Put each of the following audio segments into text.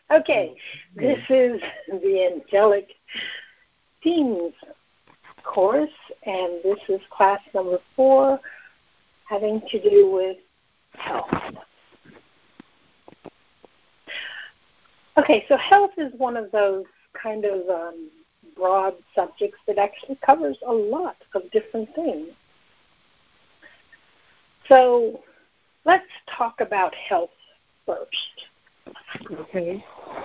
Okay, this is the Angelic Teens course, and this is class number 4, having to do with health. Okay, so health is one of those kind of broad subjects that actually covers a lot of different things. So let's talk about health first. Okay.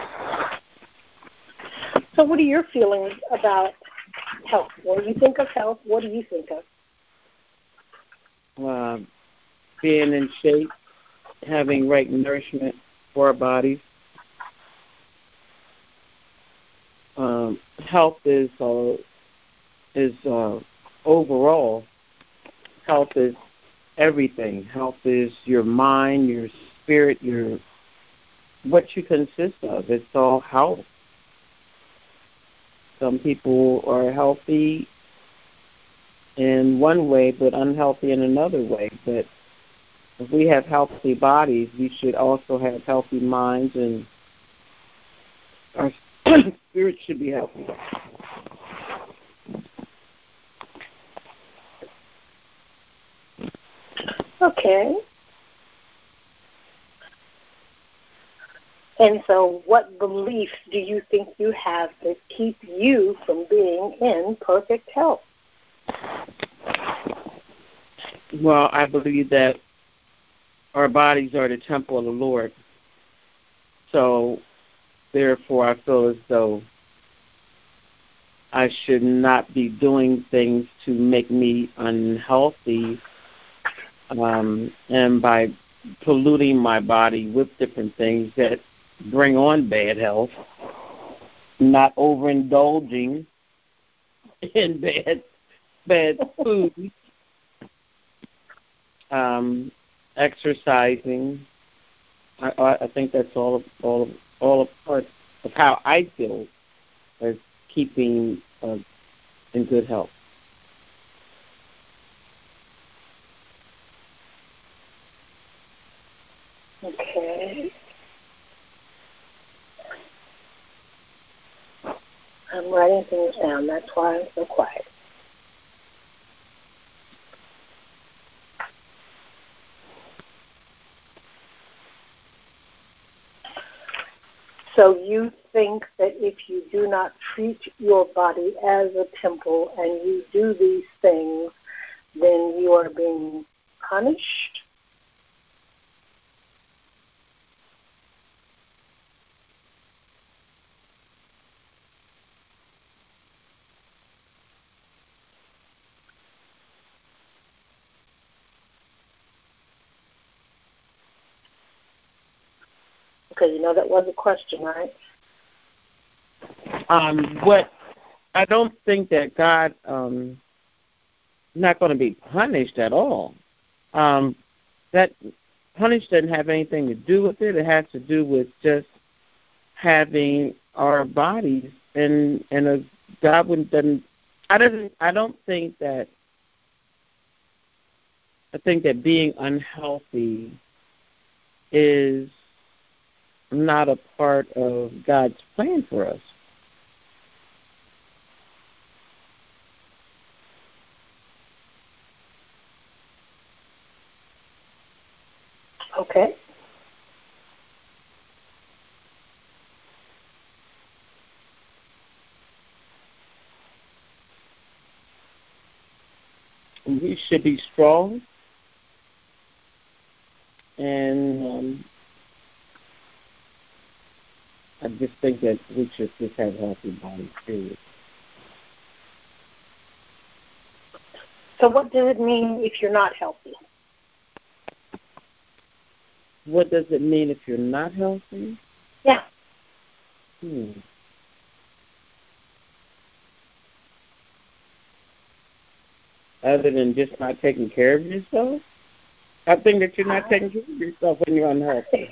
So what are your feelings about health? When you think of health, what do you think of? Being in shape, having right nourishment for our bodies. Health is overall. Health is everything. Health is your mind, your spirit, what you consist of. It's all health. Some people are healthy in one way but unhealthy in another way. But if we have healthy bodies, we should also have healthy minds, and our spirit should be healthy. Okay. And so what beliefs do you think you have that keep you from being in perfect health? Well, I believe that our bodies are the temple of the Lord. So, therefore, I feel as though I should not be doing things to make me unhealthy, and by polluting my body with different things that bring on bad health, not overindulging in bad food, exercising. I think that's all a part of how I feel as keeping in good health. Okay. I'm writing things down. That's why I'm so quiet. So you think that if you do not treat your body as a temple and you do these things, then you are being punished? Okay, you know that was a question, right? What I don't think that God not going to be punished at all. That punish doesn't have anything to do with it. It has to do with just having our bodies and a God doesn't. I don't think that. I think that being unhealthy is not a part of God's plan for us. Okay. We should be strong, and I just think that we should just have healthy bodies, period. So what does it mean if you're not healthy? What does it mean if you're not healthy? Yeah. Other than just not taking care of yourself? I think that you're not taking care of yourself when you're unhealthy.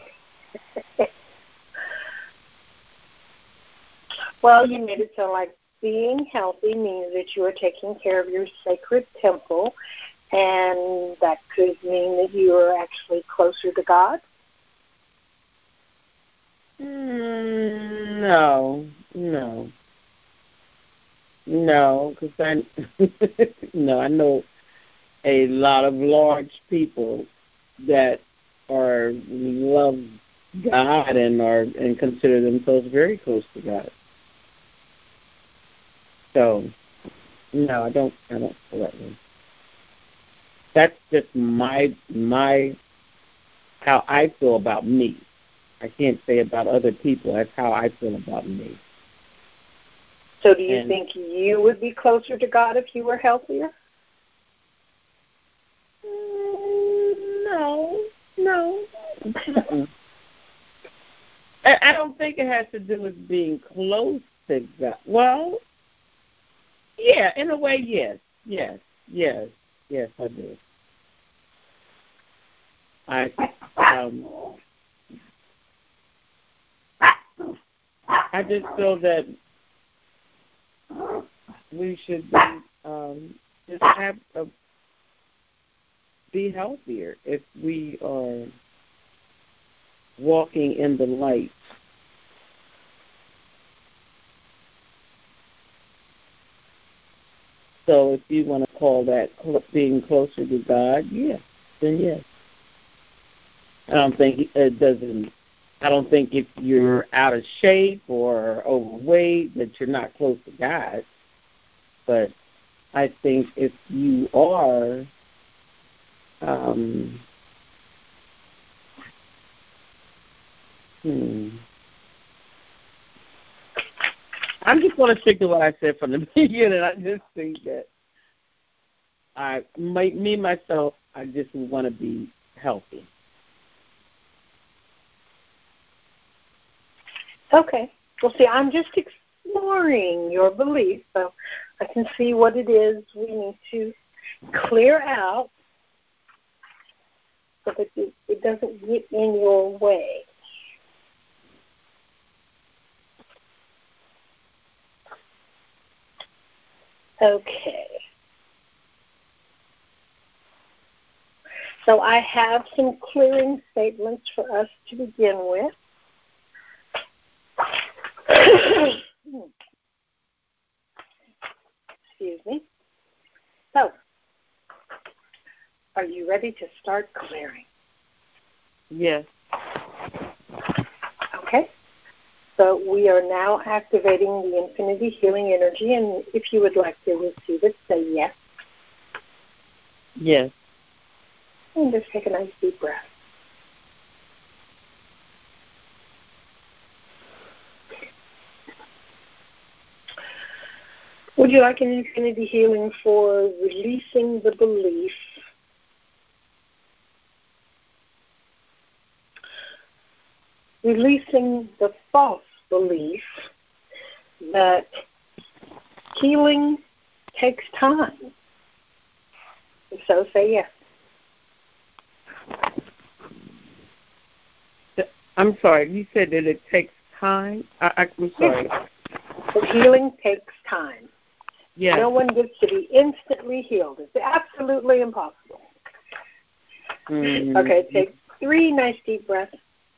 Well, you made it sound like being healthy means that you are taking care of your sacred temple, and that could mean that you are actually closer to God. No, no, no, because no, I know a lot of large people that love God and consider themselves very close to God. So, no, I don't feel that way. That's just my how I feel about me. I can't say about other people. That's how I feel about me. So do you think you would be closer to God if you were healthier? No. I don't think it has to do with being close to God. Well, yeah, in a way, yes, I do. I just feel that we should be healthier if we are walking in the light. So if you want to call that being closer to God, yes, then yes. I don't think if you're out of shape or overweight that you're not close to God. But I think if you are, I'm just going to stick to what I said from the beginning. I just think that myself, I just want to be healthy. Okay. Well, see, I'm just exploring your belief, so I can see what it is we need to clear out so that it doesn't get in your way. Okay. So I have some clearing statements for us to begin with. Excuse me. So, are you ready to start clearing? Yes. Okay. So we are now activating the infinity healing energy, and if you would like to receive it, say yes. Yes. And just take a nice deep breath. Would you like an infinity healing for releasing the belief releasing the false belief that healing takes time? If so, say yes. I'm sorry, you said that it takes time? I'm sorry. The healing takes time. Yes. No one gets to be instantly healed. It's absolutely impossible. Mm-hmm. Okay, take 3 nice deep breaths.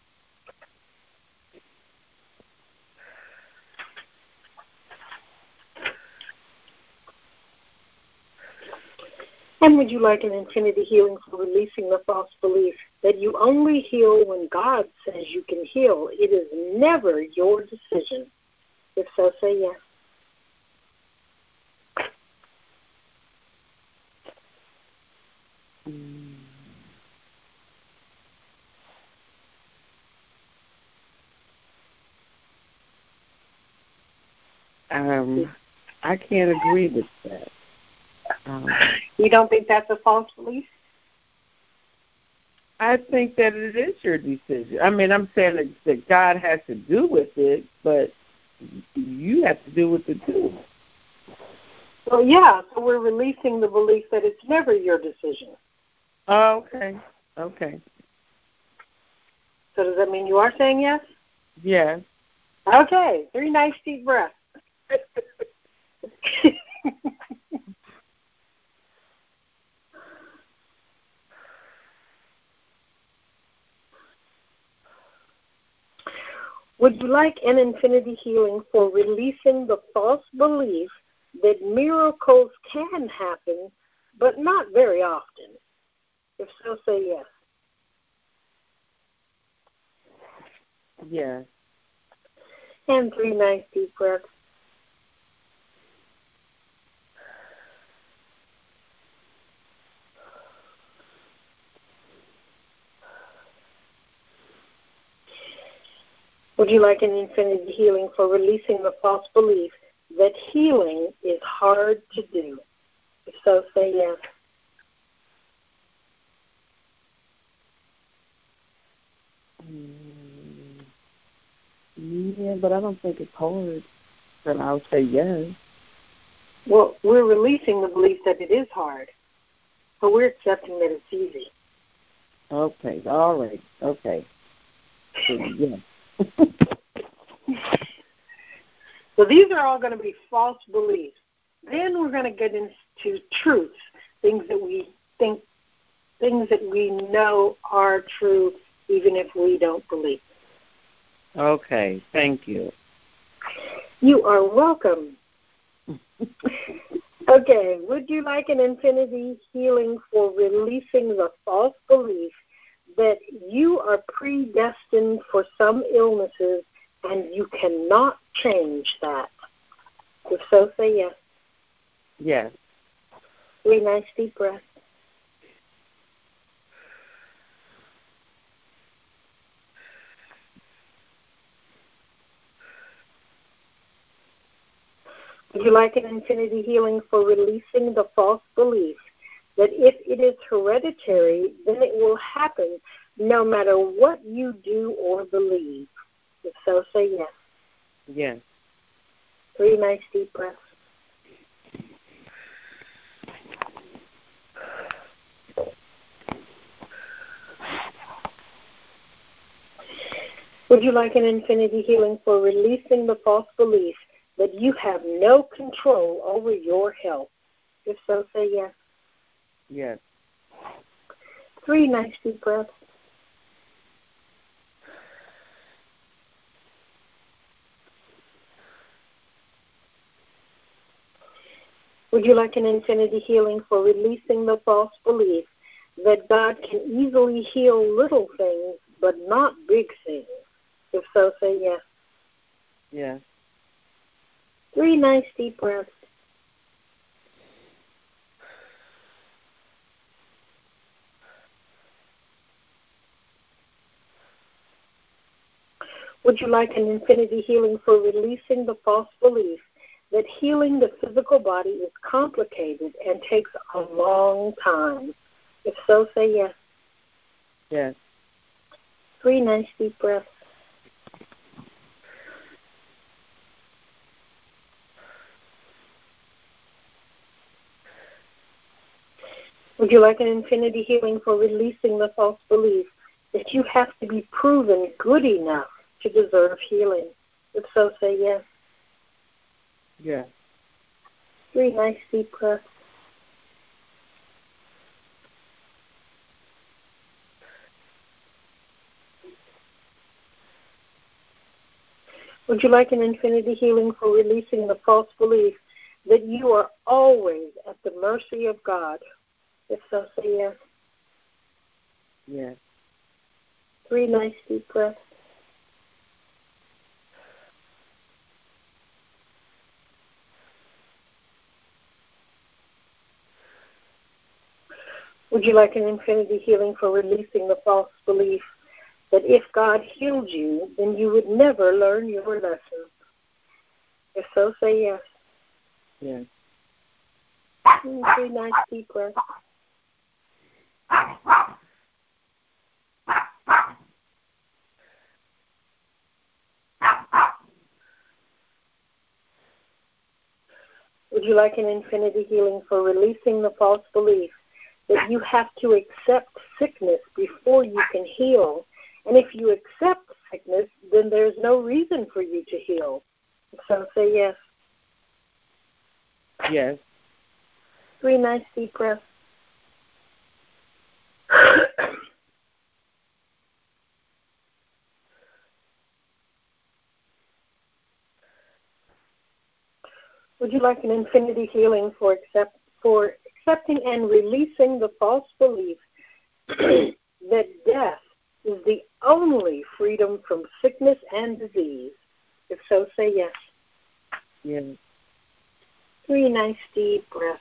And would you like an infinity healing for releasing the false belief that you only heal when God says you can heal? It is never your decision. If so, say yes. I can't agree with that. You don't think that's a false belief? I think that it is your decision. I mean, I'm saying that God has to do with it, but you have to do with it too. Well, yeah, so we're releasing the belief that it's never your decision. Oh, okay. So does that mean you are saying yes? Yes. Okay, 3 nice deep breaths. Would you like an infinity healing for releasing the false belief that miracles can happen, but not very often? If so, say yes. Yes. And 3 nice deep breaths. Would you like an infinity healing for releasing the false belief that healing is hard to do? If so, say yes. Yeah, but I don't think it's hard. Then I'll say yes. Well, we're releasing the belief that it is hard, but we're accepting that it's easy. Okay, all right, okay. So, yes. So these are all going to be false beliefs. Then we're going to get into truths, things that we think, things that we know are true, even if we don't believe. Okay, thank you. You are welcome. Okay, would you like an infinity healing for releasing the false belief that you are predestined for some illnesses and you cannot change that? If so, say yes. Yes. 3 nice deep breaths. Would you like an infinity healing for releasing the false belief that if it is hereditary, then it will happen no matter what you do or believe? If so, say yes. Yes. 3 nice deep breaths. Would you like an infinity healing for releasing the false belief that you have no control over your health? If so, say yes. Yes. 3 nice deep breaths. Would you like an infinity healing for releasing the false belief that God can easily heal little things but not big things? If so, say yes. Yes. 3 nice deep breaths. Would you like an infinity healing for releasing the false belief that healing the physical body is complicated and takes a long time? If so, say yes. Yes. 3 nice deep breaths. Would you like an infinity healing for releasing the false belief that you have to be proven good enough to deserve healing? If so, say yes. Yes. 3 nice deep breaths. Would you like an infinity healing for releasing the false belief that you are always at the mercy of God? If so, say yes. Yes. 3 nice deep breaths. Would you like an infinity healing for releasing the false belief that if God healed you, then you would never learn your lesson? If so, say yes. Yes. 3 nice deep breaths. Would you like an infinity healing for releasing the false belief that you have to accept sickness before you can heal? And if you accept sickness, then there's no reason for you to heal. So say yes. Yes. 3 nice deep breaths. Would you like an infinity healing for accepting and releasing the false belief that death is the only freedom from sickness and disease? If so, say yes. Yes. 3 nice deep breaths.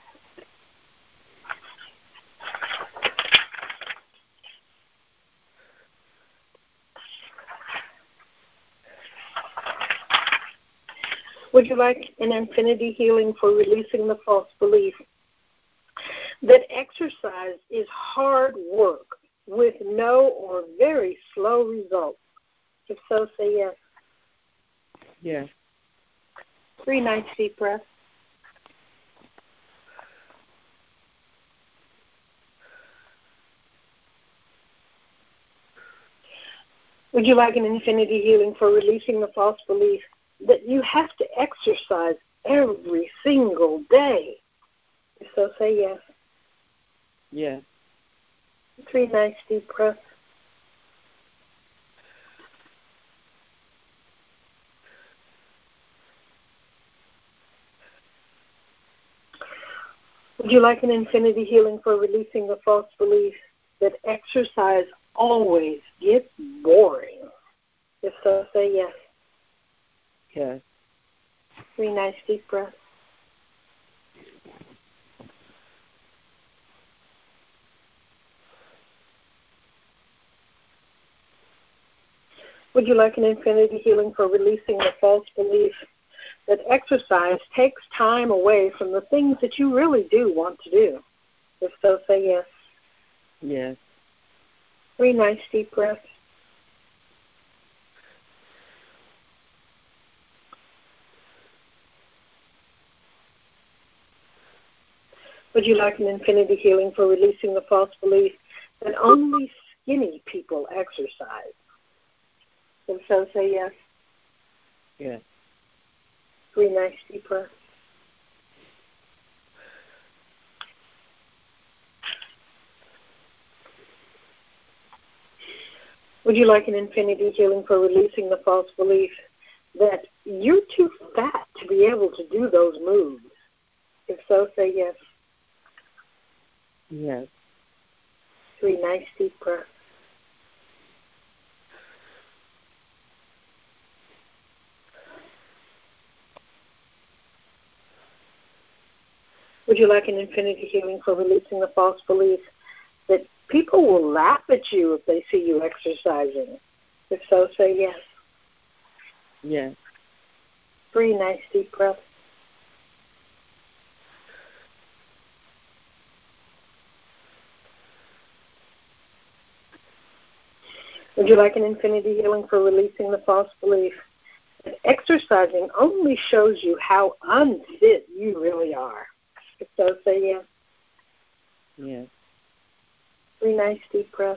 Would you like an infinity healing for releasing the false belief that exercise is hard work with no or very slow results? If so, say yes. Yes. 3 nice deep breaths. Would you like an infinity healing for releasing the false belief that you have to exercise every single day? If so, say yes. Yes. 3 nice deep breaths. Would you like an infinity healing for releasing the false belief that exercise always gets boring? If so, say yes. Yes. 3 nice deep breaths. Would you like an infinity healing for releasing the false belief that exercise takes time away from the things that you really do want to do? If so, say yes. Yes. 3 nice deep breaths. Would you like an infinity healing for releasing the false belief that only skinny people exercise? If so, say yes. Yes. 3 nice deep breaths. Would you like an infinity healing for releasing the false belief that you're too fat to be able to do those moves? If so, say yes. Yes. 3 nice deep breaths. Would you like an infinity healing for releasing the false belief that people will laugh at you if they see you exercising? If so, say yes. Yes. 3 nice deep breaths. Would you like an infinity healing for releasing the false belief that exercising only shows you how unfit you really are? If so, say yes. Yes. 3 nice deep breaths.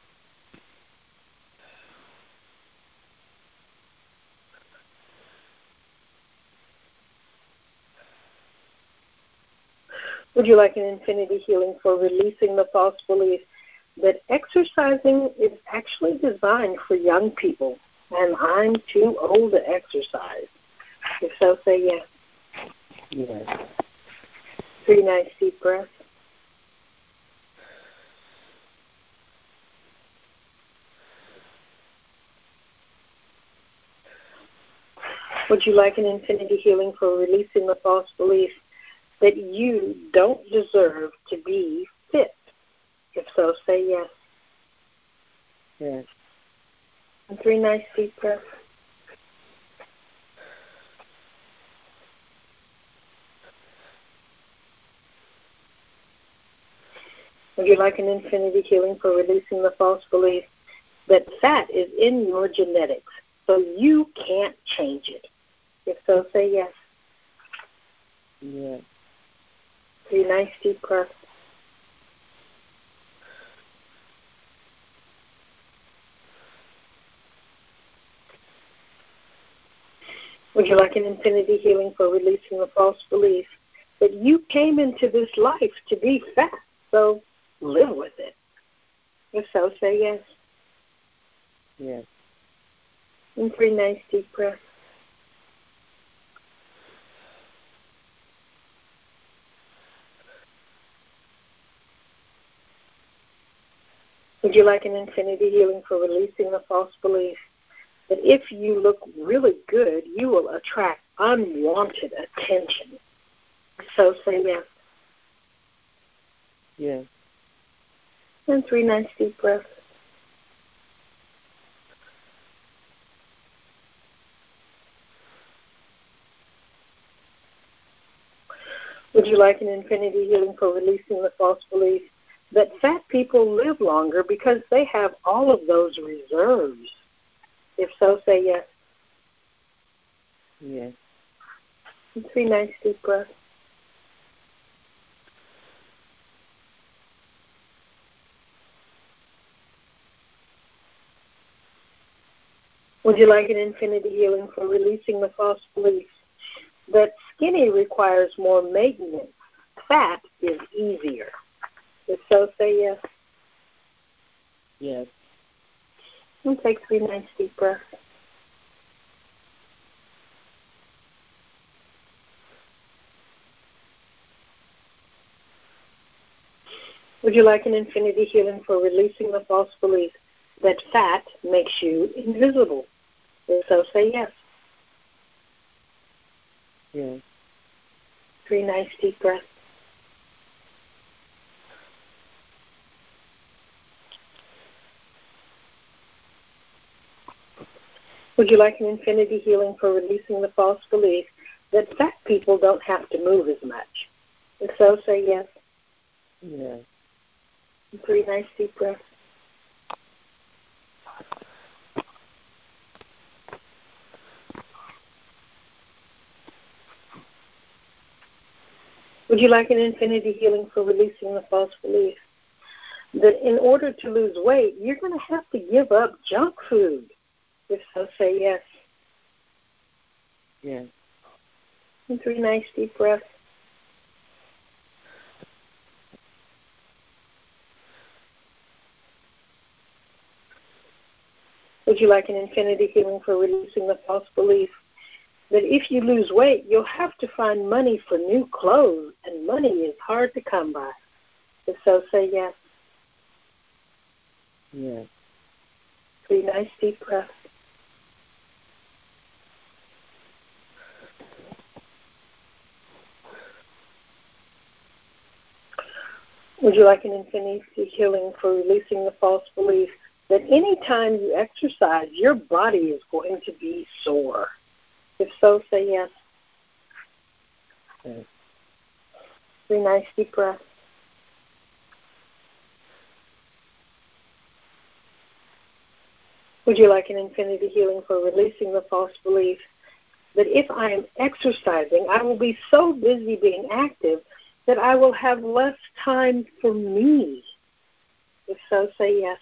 Would you like an infinity healing for releasing the false belief that exercising is actually designed for young people and I'm too old to exercise? If so, say yes. Yes. 3 nice deep breaths. Would you like an infinity healing for releasing the false belief that you don't deserve to be fit? If so, say yes. Yes. And 3 nice deep breaths. Would you like an infinity healing for releasing the false belief that fat is in your genetics, so you can't change it? If so, say yes. Yes. 3 nice deep breaths. Would you like an infinity healing for releasing the false belief that you came into this life to be fat, so live with it? If so, say yes. Yes. And 3 nice deep breaths. Would you like an infinity healing for releasing the false belief that if you look really good, you will attract unwanted attention? So say yes. Yes. And 3 nice deep breaths. Would you like an infinity healing for releasing the false belief that fat people live longer because they have all of those reserves? If so, say yes. Yes. And 3 nice deep breaths. Would you like an infinity healing for releasing the false belief that skinny requires more maintenance, fat is easier? If so, say yes. Yes. And take 3 nice deep breaths. Would you like an infinity healing for releasing the false belief that fat makes you invisible? If so, say yes. Yes. 3 nice deep breaths. Would you like an infinity healing for releasing the false belief that fat people don't have to move as much? If so, say yes. Yes. 3 nice deep breaths. Would you like an infinity healing for releasing the false belief that in order to lose weight, you're going to have to give up junk food? If so, say yes. Yes. And 3 nice deep breaths. Would you like an infinity healing for releasing the false belief that if you lose weight, you'll have to find money for new clothes, and money is hard to come by? If so, say yes. Yes. 3 nice deep breaths. Would you like an infinity healing for releasing the false belief that any time you exercise, your body is going to be sore? If so, say yes. Yes. 3 nice deep breaths. Would you like an infinity healing for releasing the false belief that if I am exercising, I will be so busy being active that I will have less time for me? If so, say yes.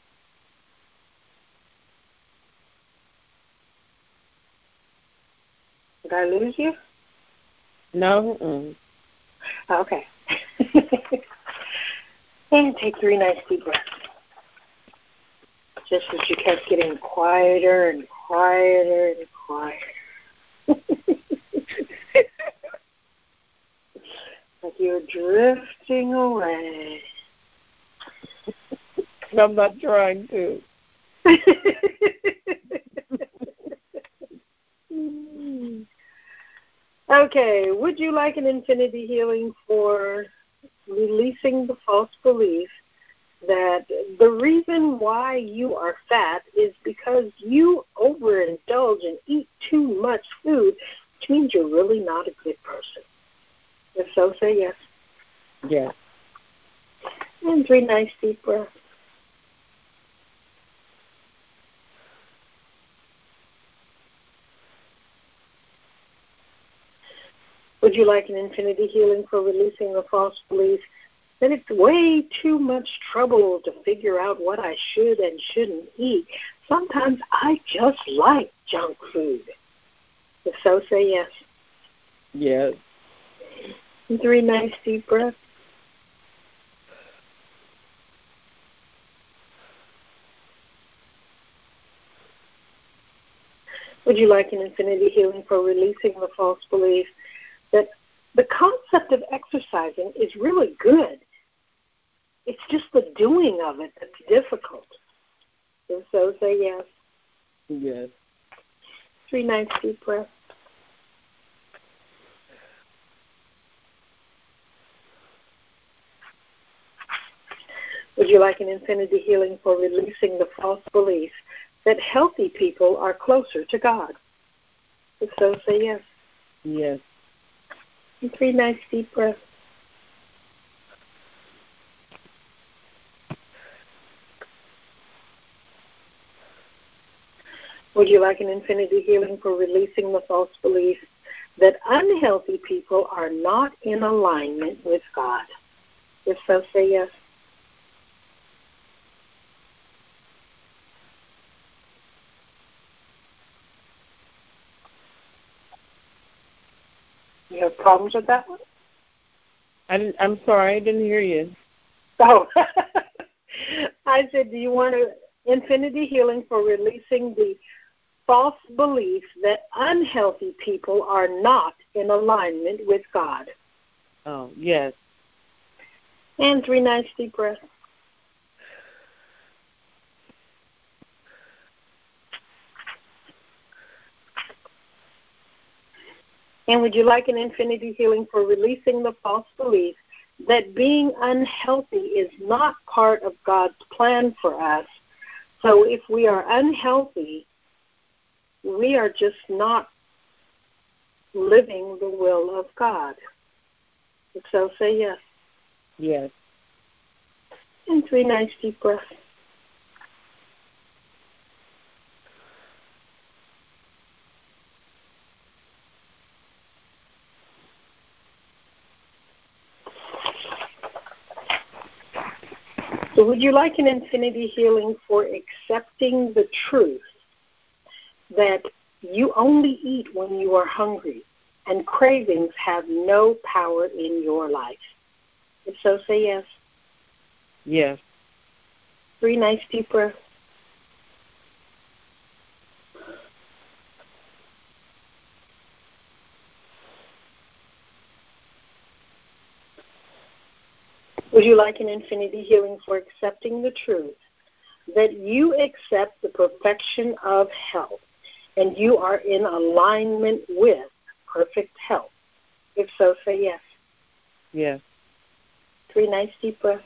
Did I lose you? No. Mm-mm. Okay. And take 3 nice deep breaths. Just as you kept getting quieter and quieter and quieter. Like you're drifting away. I'm not trying to. Okay, would you like an infinity healing for releasing the false belief that the reason why you are fat is because you overindulge and eat too much food, which means you're really not a good person? If so, say yes. Yes. And 3 nice deep breaths. Would you like an infinity healing for releasing the false belief that it's way too much trouble to figure out what I should and shouldn't eat? Sometimes I just like junk food. If so, say yes. Yes. And 3 nice deep breaths. Would you like an infinity healing for releasing the false belief that the concept of exercising is really good, It's just the doing of it that's difficult. If so, say yes. Yes. 3 nice deep breaths. Would you like an infinity healing for releasing the false belief that healthy people are closer to God? If so, say yes. Yes. And 3 nice deep breaths. Would you like an infinity healing for releasing the false belief that unhealthy people are not in alignment with God? If so, say yes. You have problems with that one? I'm sorry, I didn't hear you. Oh, I said, do you want an infinity healing for releasing the false belief that unhealthy people are not in alignment with God? Oh, yes. And 3 nice deep breaths. And would you like an infinity healing for releasing the false belief that being unhealthy is not part of God's plan for us? So if we are unhealthy, we are just not living the will of God. If so, say yes. Yes. And 3 nice deep breaths. So would you like an infinity healing for accepting the truth that you only eat when you are hungry and cravings have no power in your life? If so, say yes. Yes. 3 nice deep breaths. Would you like an infinity healing for accepting the truth that you accept the perfection of health and you are in alignment with perfect health? If so, say yes. Yes. 3 nice deep breaths.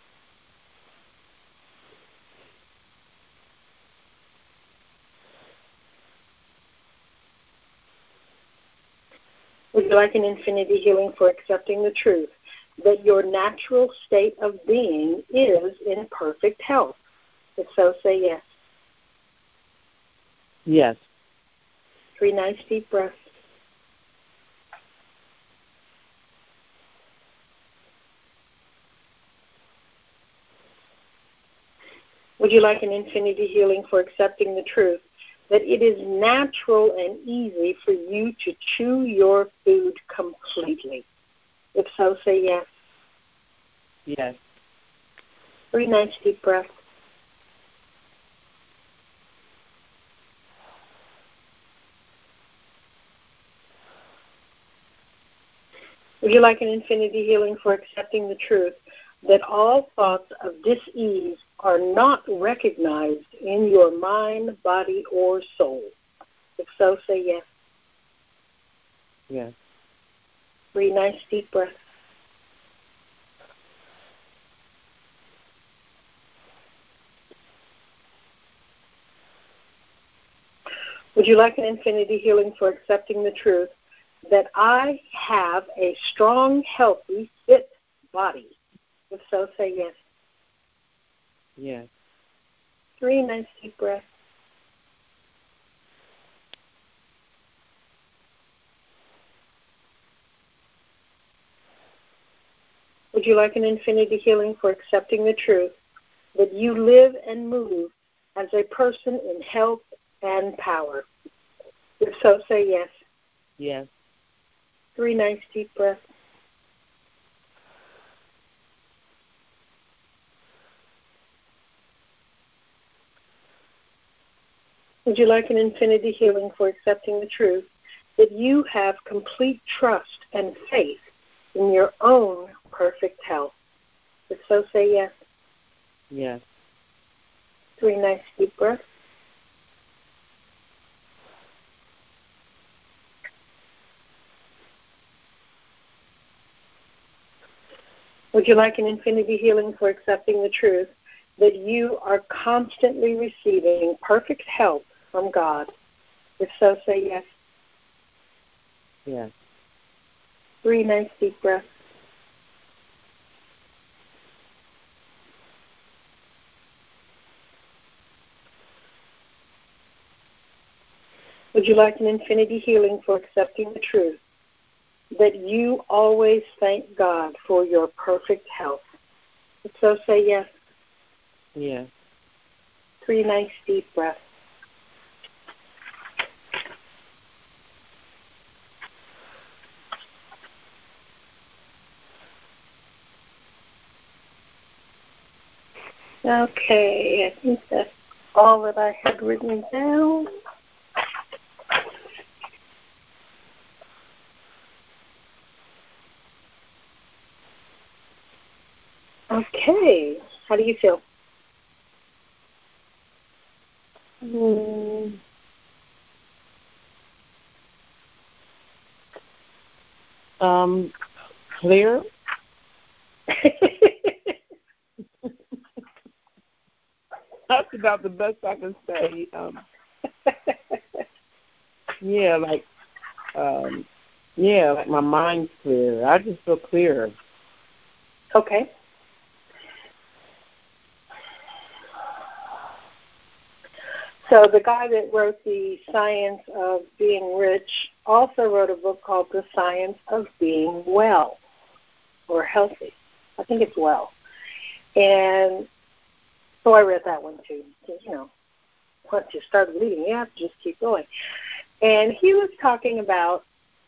Would you like an infinity healing for accepting the truth that your natural state of being is in perfect health? If so, say yes. Yes. 3 nice deep breaths. Would you like an infinity healing for accepting the truth that it is natural and easy for you to chew your food completely? If so, say yes. Yes. 3 nice deep breaths. Would you like an infinity healing for accepting the truth that all thoughts of dis-ease are not recognized in your mind, body, or soul? If so, say yes. Yes. 3 nice deep breaths. Would you like an infinity healing for accepting the truth that I have a strong, healthy, fit body? If so, say yes. Yes. 3 nice deep breaths. Would you like an infinity healing for accepting the truth that you live and move as a person in health and power? If so, say yes. Yes. 3 nice deep breaths. Would you like an infinity healing for accepting the truth that you have complete trust and faith in your own perfect health? If so, say yes. Yes. 3 nice deep breaths. Would you like an infinity healing for accepting the truth that you are constantly receiving perfect help from God? If so, say yes. Yes. 3 nice deep breaths. Would you like an infinity healing for accepting the truth that you always thank God for your perfect health? If so, say yes. Yes. 3 nice deep breaths. Okay, I think that's all that I had written down. Okay, how do you feel? Clear. That's about the best I can say. Like my mind's clear. I just feel clearer. Okay. So the guy that wrote The Science of Being Rich also wrote a book called The Science of Being Well or Healthy. I think it's well. And so I read that one too. Because, once you start reading, you have to just keep going. And he was talking about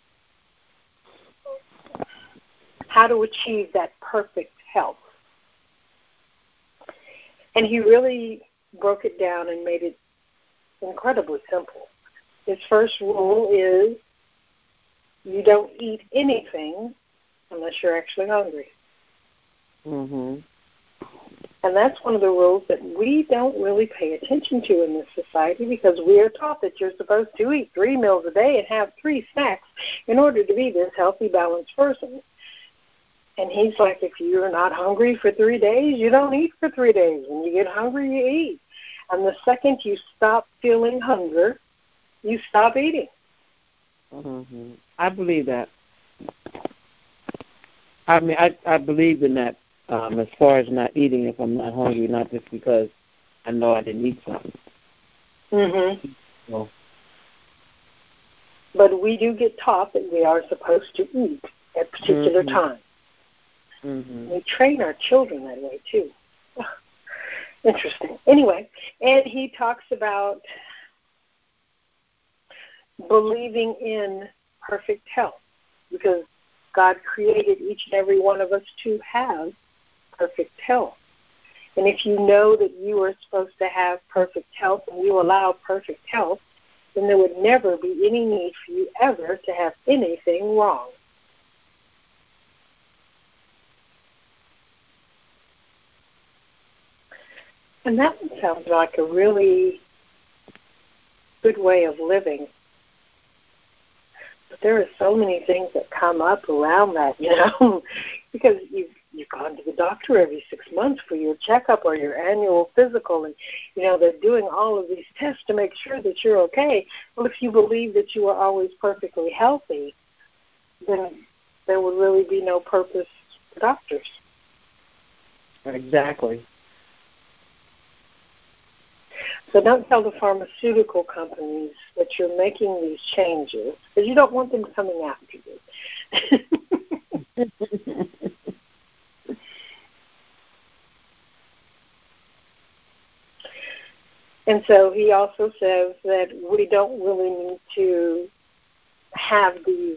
how to achieve that perfect health. And he really broke it down and made it incredibly simple. His first rule is you don't eat anything unless you're actually hungry. Mm-hmm. And that's one of the rules that we don't really pay attention to in this society because we are taught that you're supposed to eat 3 meals a day and have 3 snacks in order to be this healthy, balanced person. And he's like, if you're not hungry for 3 days, you don't eat for 3 days. When you get hungry, you eat. And the second you stop feeling hunger, you stop eating. Mm-hmm. I believe that. I mean, I believe in that as far as not eating if I'm not hungry, not just because I know I didn't eat something. Mm-hmm. So. But we do get taught that we are supposed to eat at particular times. Mm-hmm. We train our children that way, too. Interesting. Anyway, and he talks about believing in perfect health because God created each and every one of us to have perfect health. And if you know that you are supposed to have perfect health and you allow perfect health, then there would never be any need for you ever to have anything wrong. And that sounds like a really good way of living. But there are so many things that come up around that, because you've gone to the doctor every 6 months for your checkup or your annual physical, and, they're doing all of these tests to make sure that you're okay. Well, if you believe that you are always perfectly healthy, then there would really be no purpose for doctors. Exactly. So don't tell the pharmaceutical companies that you're making these changes because you don't want them coming after you. And so he also says that we don't really need to have these,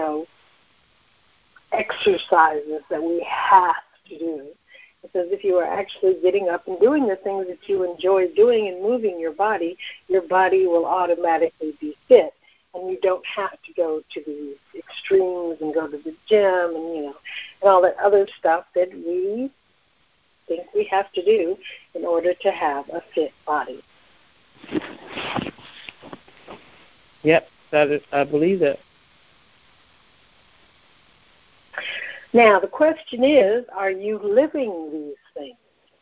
exercises that we have to do. It says if you are actually getting up and doing the things that you enjoy doing and moving your body will automatically be fit. And you don't have to go to the extremes and go to the gym and, and all that other stuff that we think we have to do in order to have a fit body. Yep, I believe that. Now, the question is, are you living these things?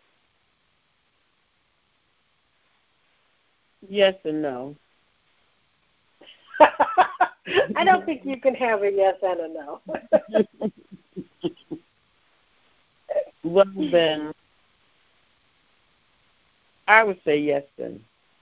Yes and no. I don't think you can have a yes and a no. Well, then, I would say yes then.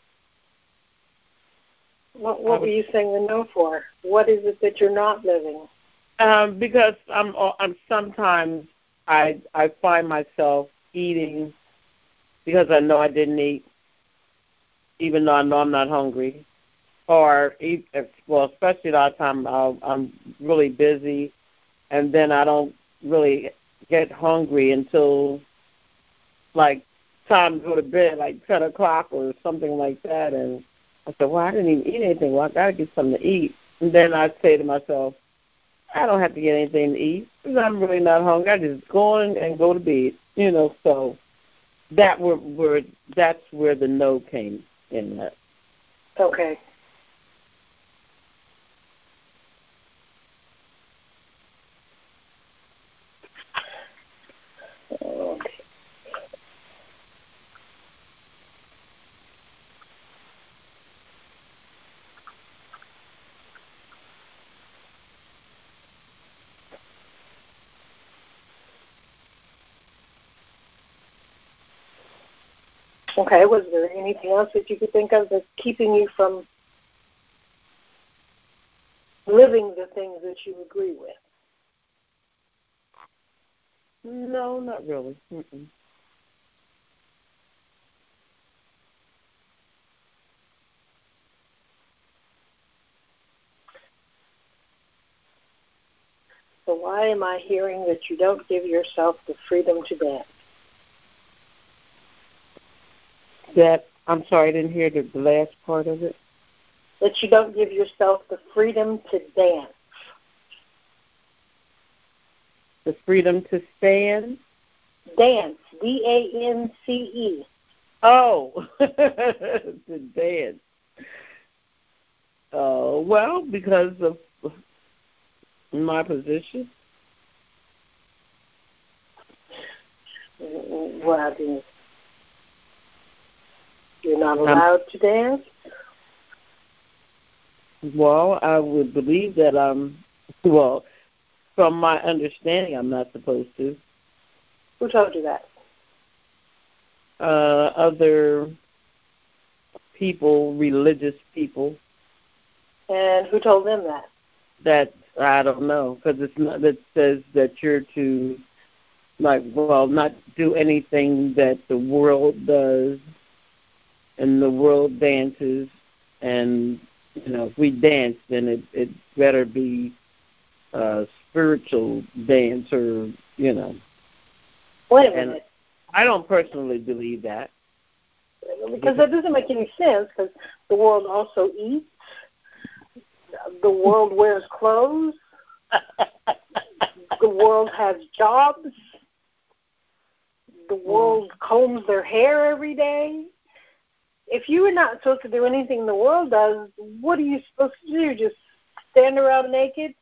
What were you saying the no for? What is it that you're not living? Because I'm sometimes I find myself eating because I know I didn't eat, even though I know I'm not hungry, or eat. Well, especially a lot of time I'm really busy, and then I don't really get hungry until like time to go to bed, like 10 o'clock or something like that. And I said, well, I didn't even eat anything. Well, I got to get something to eat. And then I say to myself, I don't have to get anything to eat because I'm really not hungry. I just go in and go to bed, So that's where the no came in that. Okay. Okay. Okay, was there anything else that you could think of that's keeping you from living the things that you agree with? No, not really. Mm-mm. So why am I hearing that you don't give yourself the freedom to dance? I'm sorry, I didn't hear the last part of it. That you don't give yourself the freedom to dance. The freedom to stand? Dance, D-A-N-C-E. Oh, to dance. Well, because of my position. Well, you're not allowed to dance? Well, I would believe that from my understanding, I'm not supposed to. Who told you that? Other people, religious people. And who told them that? That I don't know, because it's not. It says that you're to, not do anything that the world does, and the world dances, and if we dance, then it better be a spiritual dance, or Wait a minute. And I don't personally believe that. Because that doesn't make any sense, because the world also eats. The world wears clothes. The world has jobs. The world combs their hair every day. If you are not supposed to do anything the world does, what are you supposed to do? Just stand around naked?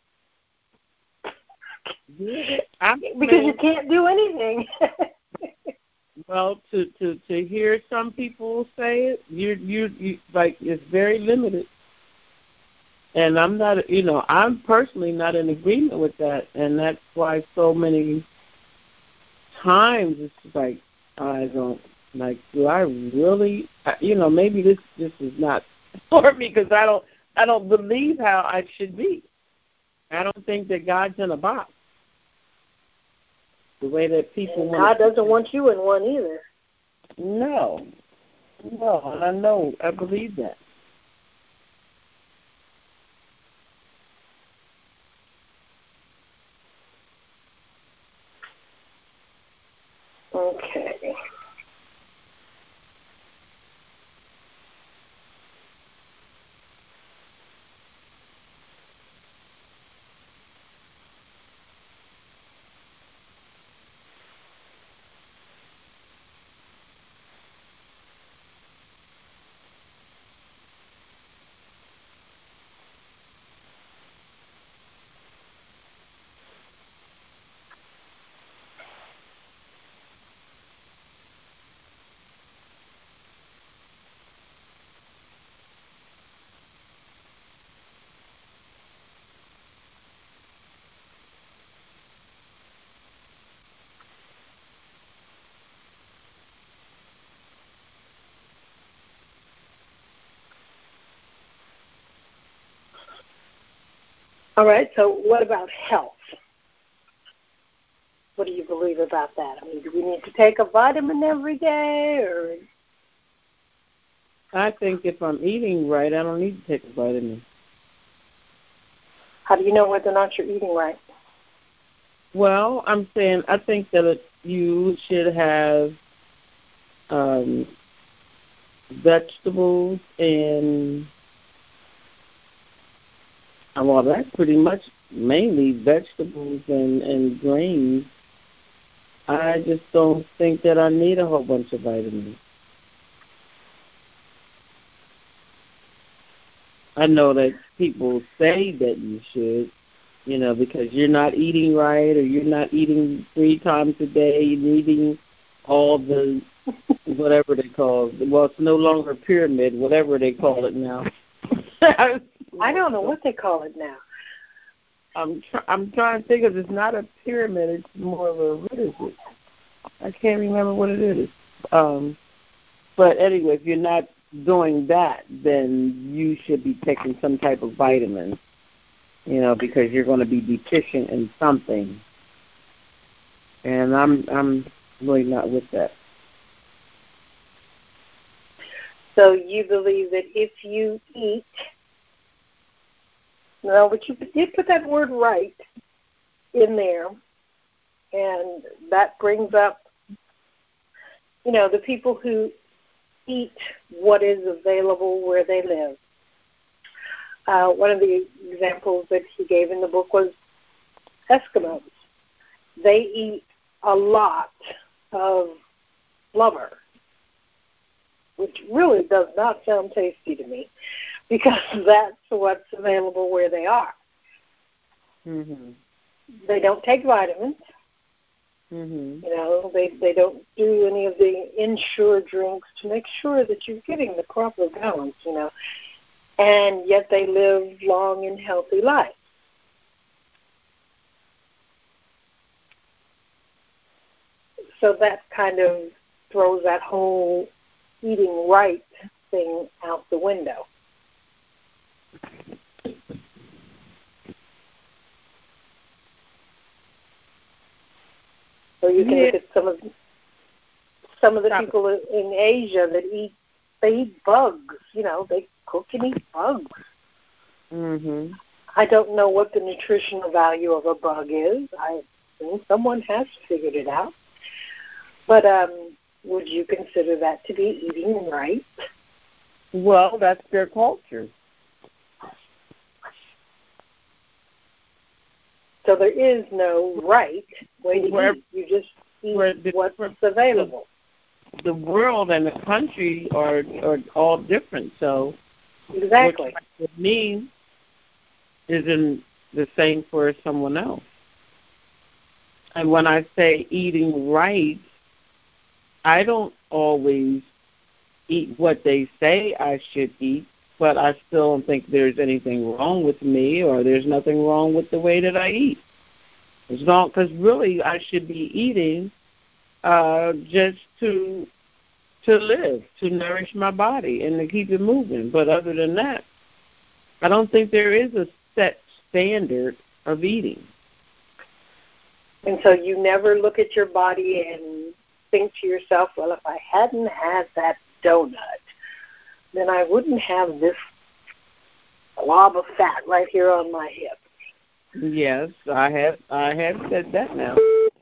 Because you can't do anything. Well, to hear some people say it, you like it's very limited. And I'm not, I'm personally not in agreement with that, and that's why so many times it's just like I don't do I really, maybe this is not for me because I don't believe how I should be. I don't think that God's in a box. The way that people want. God doesn't want you in one either. No, and I believe that. Okay. All right, so what about health? What do you believe about that? I mean, do we need to take a vitamin every day, or? I think if I'm eating right, I don't need to take a vitamin. How do you know whether or not you're eating right? Well, I'm saying I think that you should have vegetables and, well, that's pretty much mainly vegetables and grains. I just don't think that I need a whole bunch of vitamins. I know that people say that you should, because you're not eating right or you're not eating 3 times a day, you're eating all the, whatever they call it. Well, it's no longer a pyramid, whatever they call it now. I don't know what they call it now. I'm trying to think of, it's not a pyramid, it's more of a, what is it? I can't remember what it is. But anyway, if you're not doing that, then you should be taking some type of vitamin, because you're going to be deficient in something. And I'm really not with that. So you believe that if you eat, but you did put that word right in there, and that brings up, the people who eat what is available where they live. One of the examples that he gave in the book was Eskimos. They eat a lot of blubber, which really does not sound tasty to me, because that's what's available where they are. Mm-hmm. They don't take vitamins. Mm-hmm. They don't do any of the Ensure drinks to make sure that you're getting the proper balance, and yet they live long and healthy lives. So that kind of throws that whole eating right thing out the window. So you can look at some of the people in Asia that eat bugs. They cook and eat bugs. Mm-hmm. I don't know what the nutritional value of a bug is. I think someone has figured it out. But would you consider that to be eating right? Well, that's their culture. So there is no right way to eat. You just eat what's available. The world and the country are all different. So exactly, what it means isn't the same for someone else. And when I say eating right, I don't always eat what they say I should eat, but I still don't think there's anything wrong with me, or there's nothing wrong with the way that I eat. As long, because really I should be eating just to live, to nourish my body and to keep it moving. But other than that, I don't think there is a set standard of eating. And so you never look at your body and think to yourself, well, if I hadn't had that donut, then I wouldn't have this glob of fat right here on my hip. Yes, I have said that now.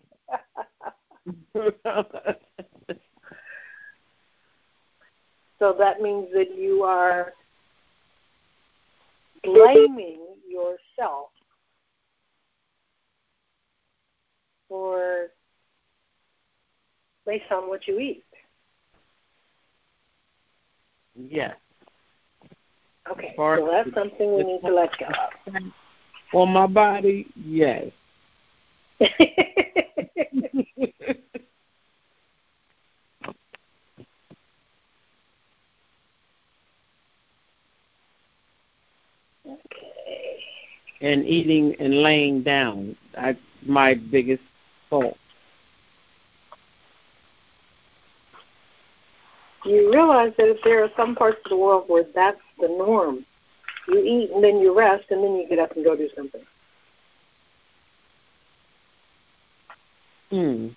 So that means that you are blaming yourself for based on what you eat. Yes. Okay, so that's something we need to let go of. For my body, yes. Okay. And eating and laying down, that's my biggest fault. You realize that if there are some parts of the world where that's the norm, You eat and then you rest and then you get up and go do something. Hmm.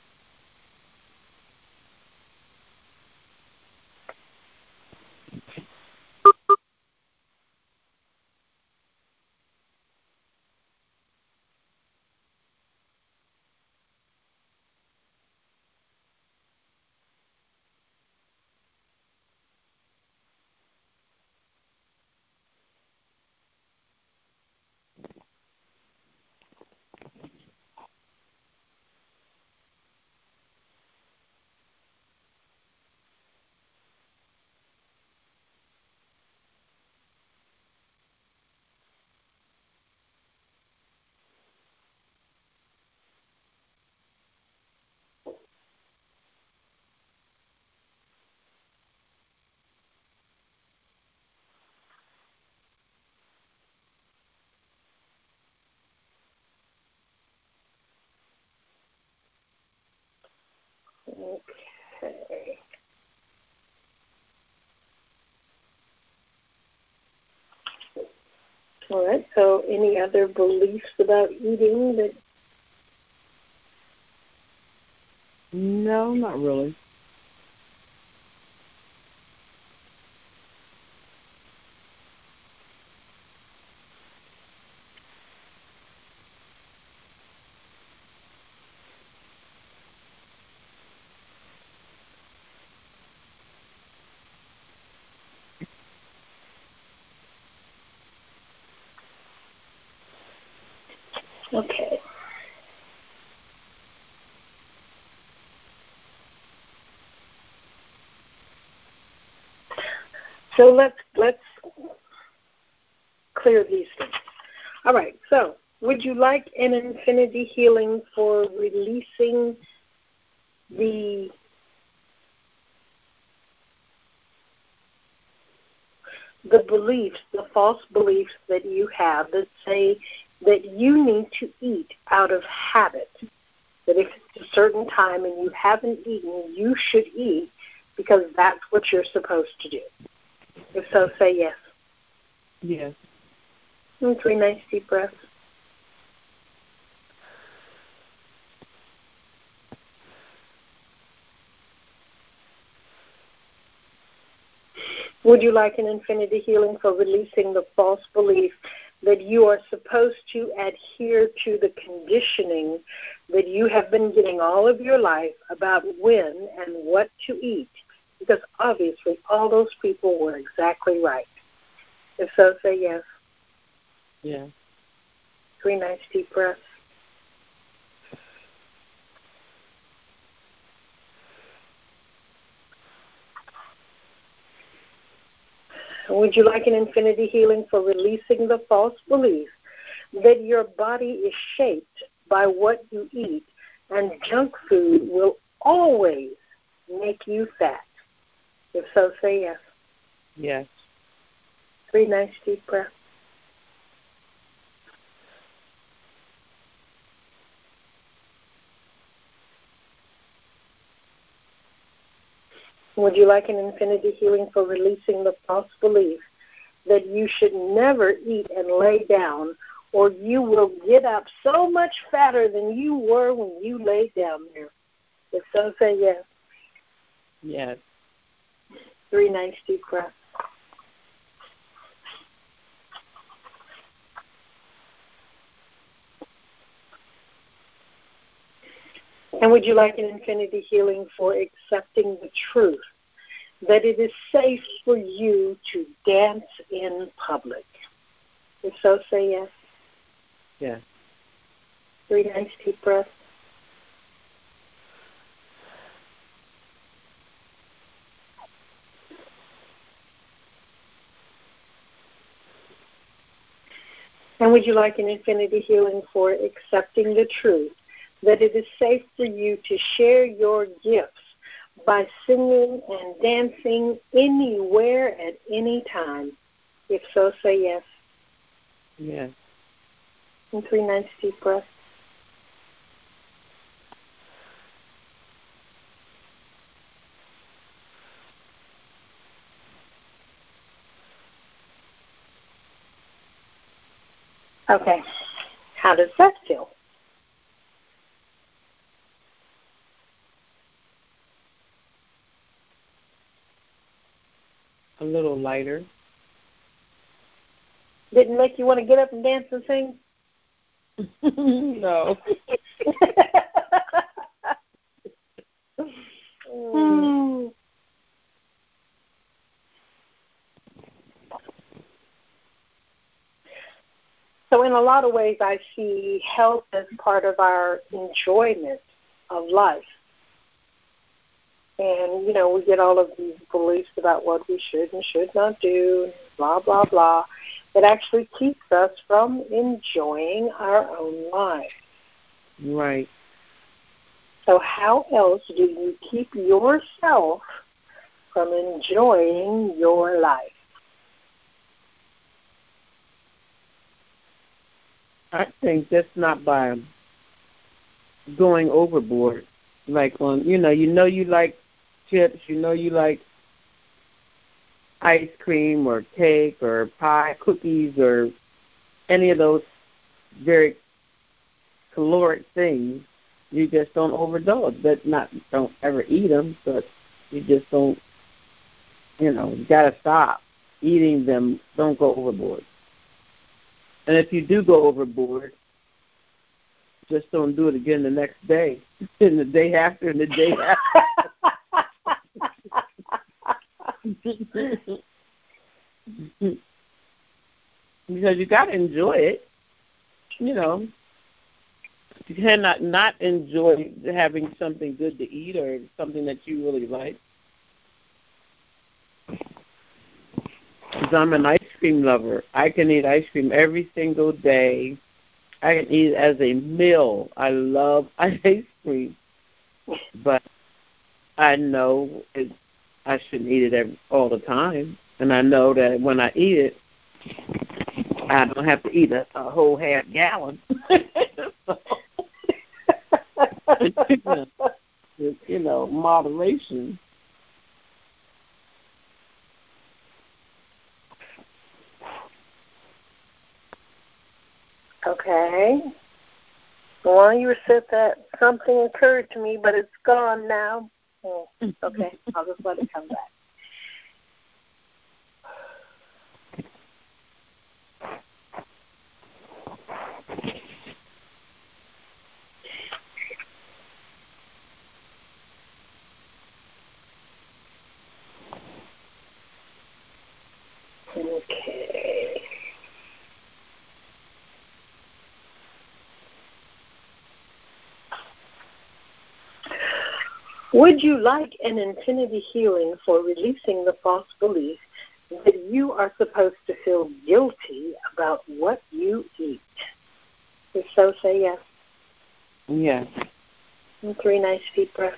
Okay. All right. So any other beliefs about eating that? No, not really. Okay. So let's clear these things. All right. So would you like an infinity healing for releasing the beliefs, the false beliefs that you have that say that you need to eat out of habit? That if it's a certain time and you haven't eaten, you should eat because that's what you're supposed to do. If so, say yes. Yes. And 3 nice deep breaths. Would you like an infinity healing for releasing the false belief that you are supposed to adhere to the conditioning that you have been getting all of your life about when and what to eat? Because obviously all those people were exactly right. If so, say yes. Yeah. 3 nice deep breaths. Would you like an infinity healing for releasing the false belief that your body is shaped by what you eat and junk food will always make you fat? If so, say yes. Yes. 3 nice deep breaths. Would you like an infinity healing for releasing the false belief that you should never eat and lay down, or you will get up so much fatter than you were when you laid down there? If so, say yes. Yes. 3 nice deep breaths. And would you like an infinity healing for accepting the truth that it is safe for you to dance in public? If so, say yes. Yes. 3 nice deep breaths. And would you like an infinity healing for accepting the truth that it is safe for you to share your gifts by singing and dancing anywhere at any time? If so, say yes. Yes. And 3 nice deep breaths. Okay. How does that feel? A little lighter. Didn't make you want to get up and dance and sing? No. So in a lot of ways, I see health as part of our enjoyment of life. And, you know, we get all of these beliefs about what we should and should not do, blah, blah, blah. It actually keeps us from enjoying our own life. Right. So how else do you keep yourself from enjoying your life? I think that's not by going overboard. Like on, you like chips, you like ice cream or cake or pie, cookies or any of those very caloric things. You just don't overindulge. But don't ever eat them, but you just don't, you got to stop eating them. Don't go overboard. And if you do go overboard, just don't do it again the next day, and the day after, and the day after. Because you got to enjoy it. You cannot not enjoy having something good to eat or something that you really like. Because I'm an ice cream lover. I can eat ice cream every single day. I can eat it as a meal. I love ice cream. But I know I shouldn't eat it all the time. And I know that when I eat it, I don't have to eat a whole half gallon. So, moderation. Okay. Well, you said that something occurred to me, but it's gone now. Okay, I'll just let it come back. Okay. Would you like an infinity healing for releasing the false belief that you are supposed to feel guilty about what you eat? If so, say yes. Yes. And 3 nice deep breaths.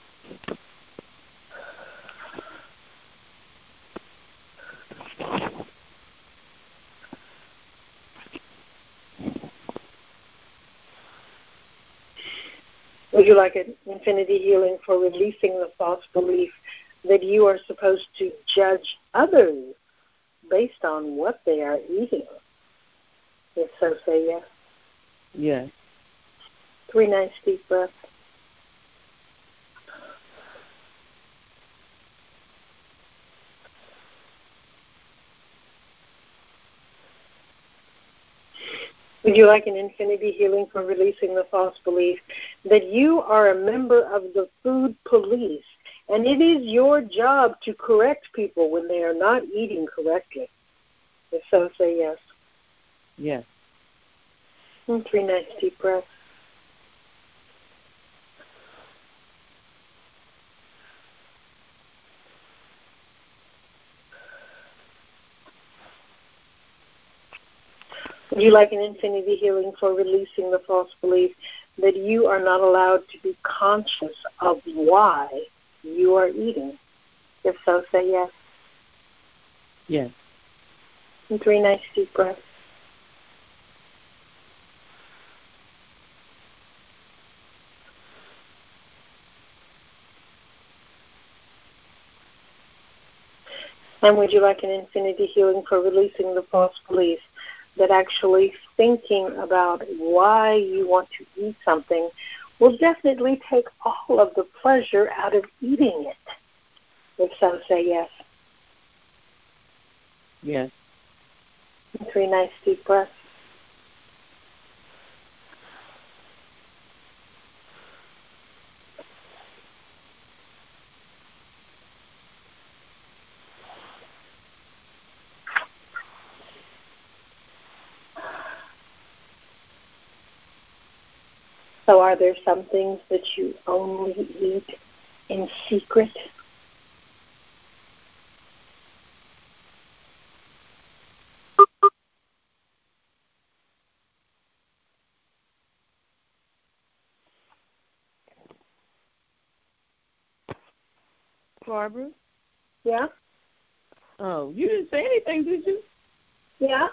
Would you like an infinity healing for releasing the false belief that you are supposed to judge others based on what they are eating? If so, say yes. Yes. 3 nice deep breaths. Would you like an infinity healing for releasing the false belief that you are a member of the food police and it is your job to correct people when they are not eating correctly? If so, say yes. Yes. And 3 nice deep breaths. Would you like an infinity healing for releasing the false belief that you are not allowed to be conscious of why you are eating? If so, say yes. Yes. And 3 nice deep breaths. And would you like an infinity healing for releasing the false belief that actually thinking about why you want to eat something will definitely take all of the pleasure out of eating it. If so, say yes. Yes. 3 nice deep breaths. So are there some things that you only eat in secret? Barbara? Yeah? Oh, you didn't say anything, did you? Yeah?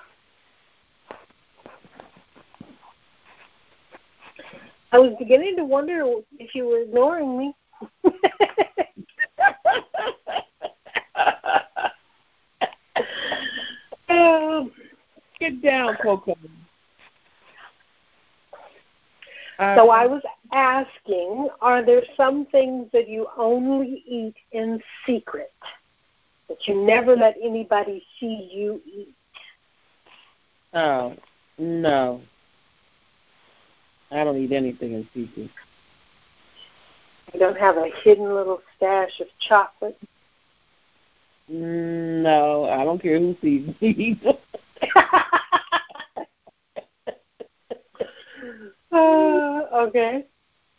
I was beginning to wonder if you were ignoring me. Get down, Coco. So I was asking, are there some things that you only eat in secret, that you never let anybody see you eat? Oh, no. I don't eat anything in secret. You don't have a hidden little stash of chocolate? No, I don't care who sees me. Okay.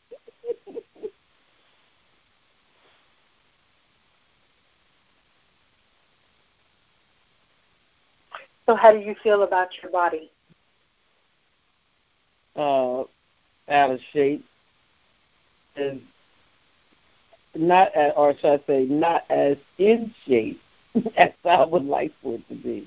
So how do you feel about your body? Out of shape. And not, or should I say, not as in shape as I would like for it to be.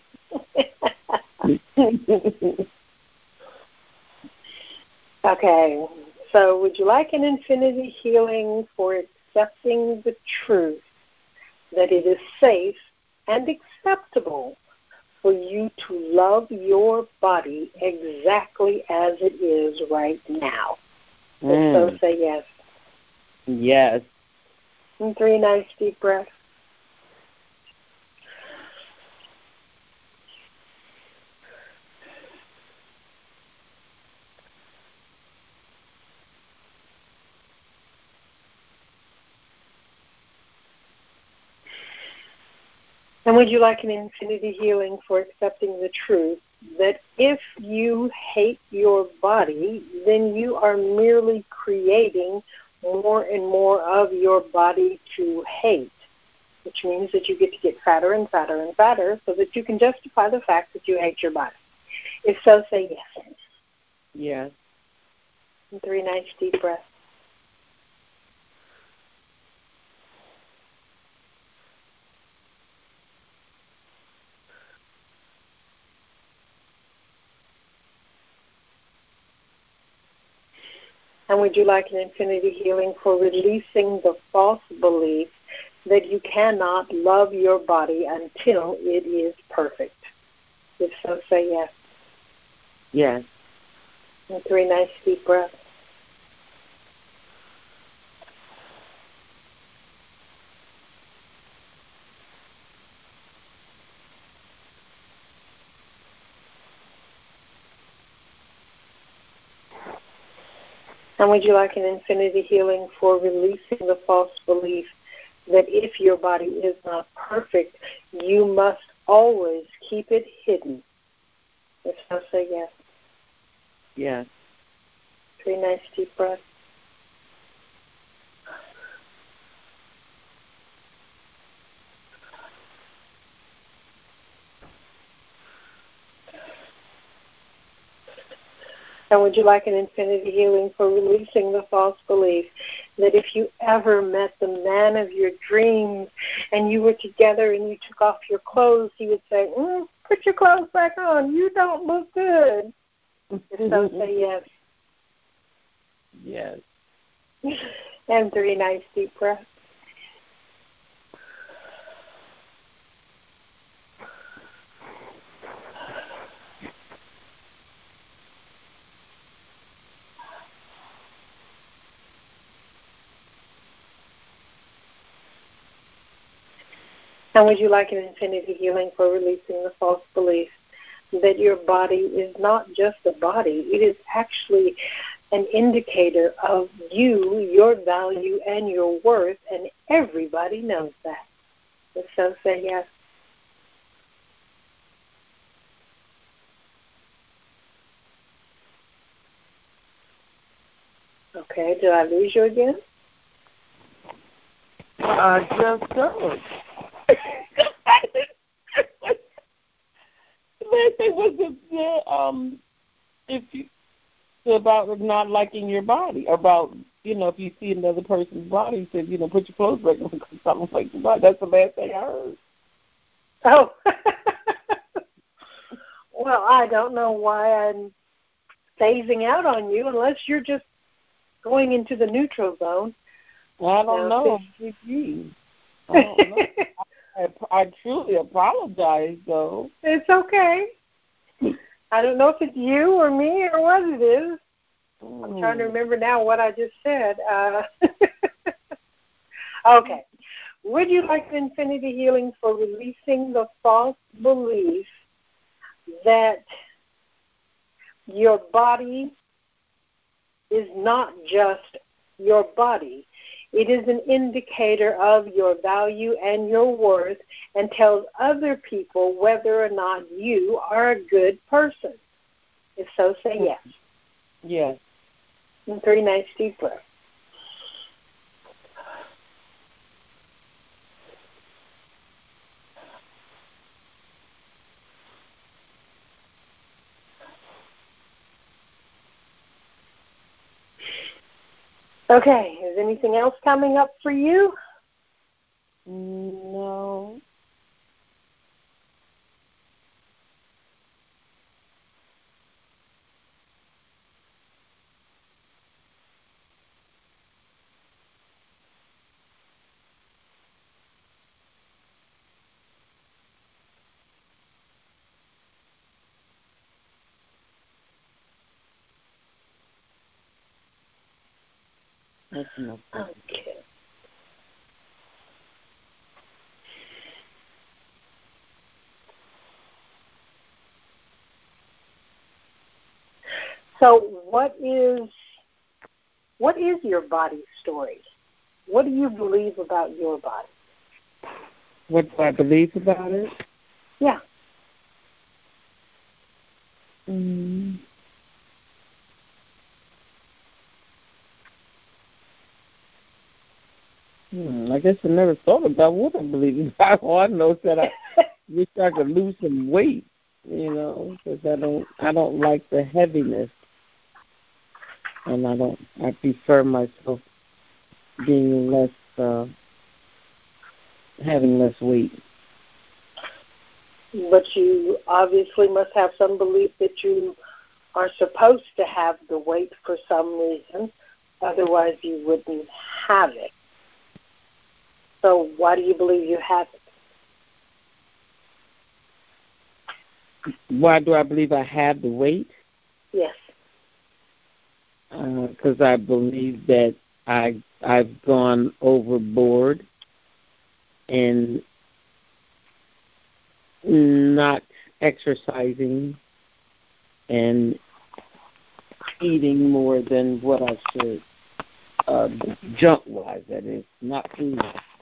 Okay. So would you like an infinity healing for accepting the truth that it is safe and acceptable for you to love your body exactly as it is right now? If so, say yes. Yes. And 3 nice deep breaths. And would you like an infinity healing for accepting the truth that if you hate your body, then you are merely creating more and more of your body to hate, which means that you get to get fatter and fatter and fatter so that you can justify the fact that you hate your body? If so, say yes. Yes. And 3 nice deep breaths. And would you like an infinity healing for releasing the false belief that you cannot love your body until it is perfect? If so, say yes. Yes. And 3 nice deep breaths. And would you like an infinity healing for releasing the false belief that if your body is not perfect, you must always keep it hidden? If so, say yes. Yes. 3 nice deep breaths. And would you like an infinity healing for releasing the false belief that if you ever met the man of your dreams and you were together and you took off your clothes, he would say, put your clothes back on. You don't look good. If so, say yes. Yes. And 3 nice deep breaths. And would you like an infinity healing for releasing the false belief that your body is not just a body? It is actually an indicator of you, your value, and your worth, and everybody knows that. So say yes. Okay, did I lose you again? I just don't. If you about not liking your body, about if you see another person's body, you said put your clothes back on because I don't like your body. That's the last thing I heard. Oh, well, I don't know why I'm phasing out on you unless you're just going into the neutral zone. I don't know. I don't know. I truly apologize, though. It's okay. I don't know if it's you or me or what it is. I'm trying to remember now what I just said. Okay. Would you like infinity healing for releasing the false belief that your body is not just your body? It is an indicator of your value and your worth and tells other people whether or not you are a good person. If so, say yes. Yes. And 3 nice deep breaths. Okay, is anything else coming up for you? No. Okay. So what is your body's story? What do you believe about your body? What do I believe about it? Yeah. I guess I never thought about what I believe about. All I know is that I wish I could lose some weight, because I don't like the heaviness, and I prefer myself being less, having less weight. But you obviously must have some belief that you are supposed to have the weight for some reason, otherwise you wouldn't have it. So why do you believe you have it? Why do I believe I have the weight? Yes. Because I believe that I've gone overboard in not exercising and eating more than what I should, junk-wise, that is, not food.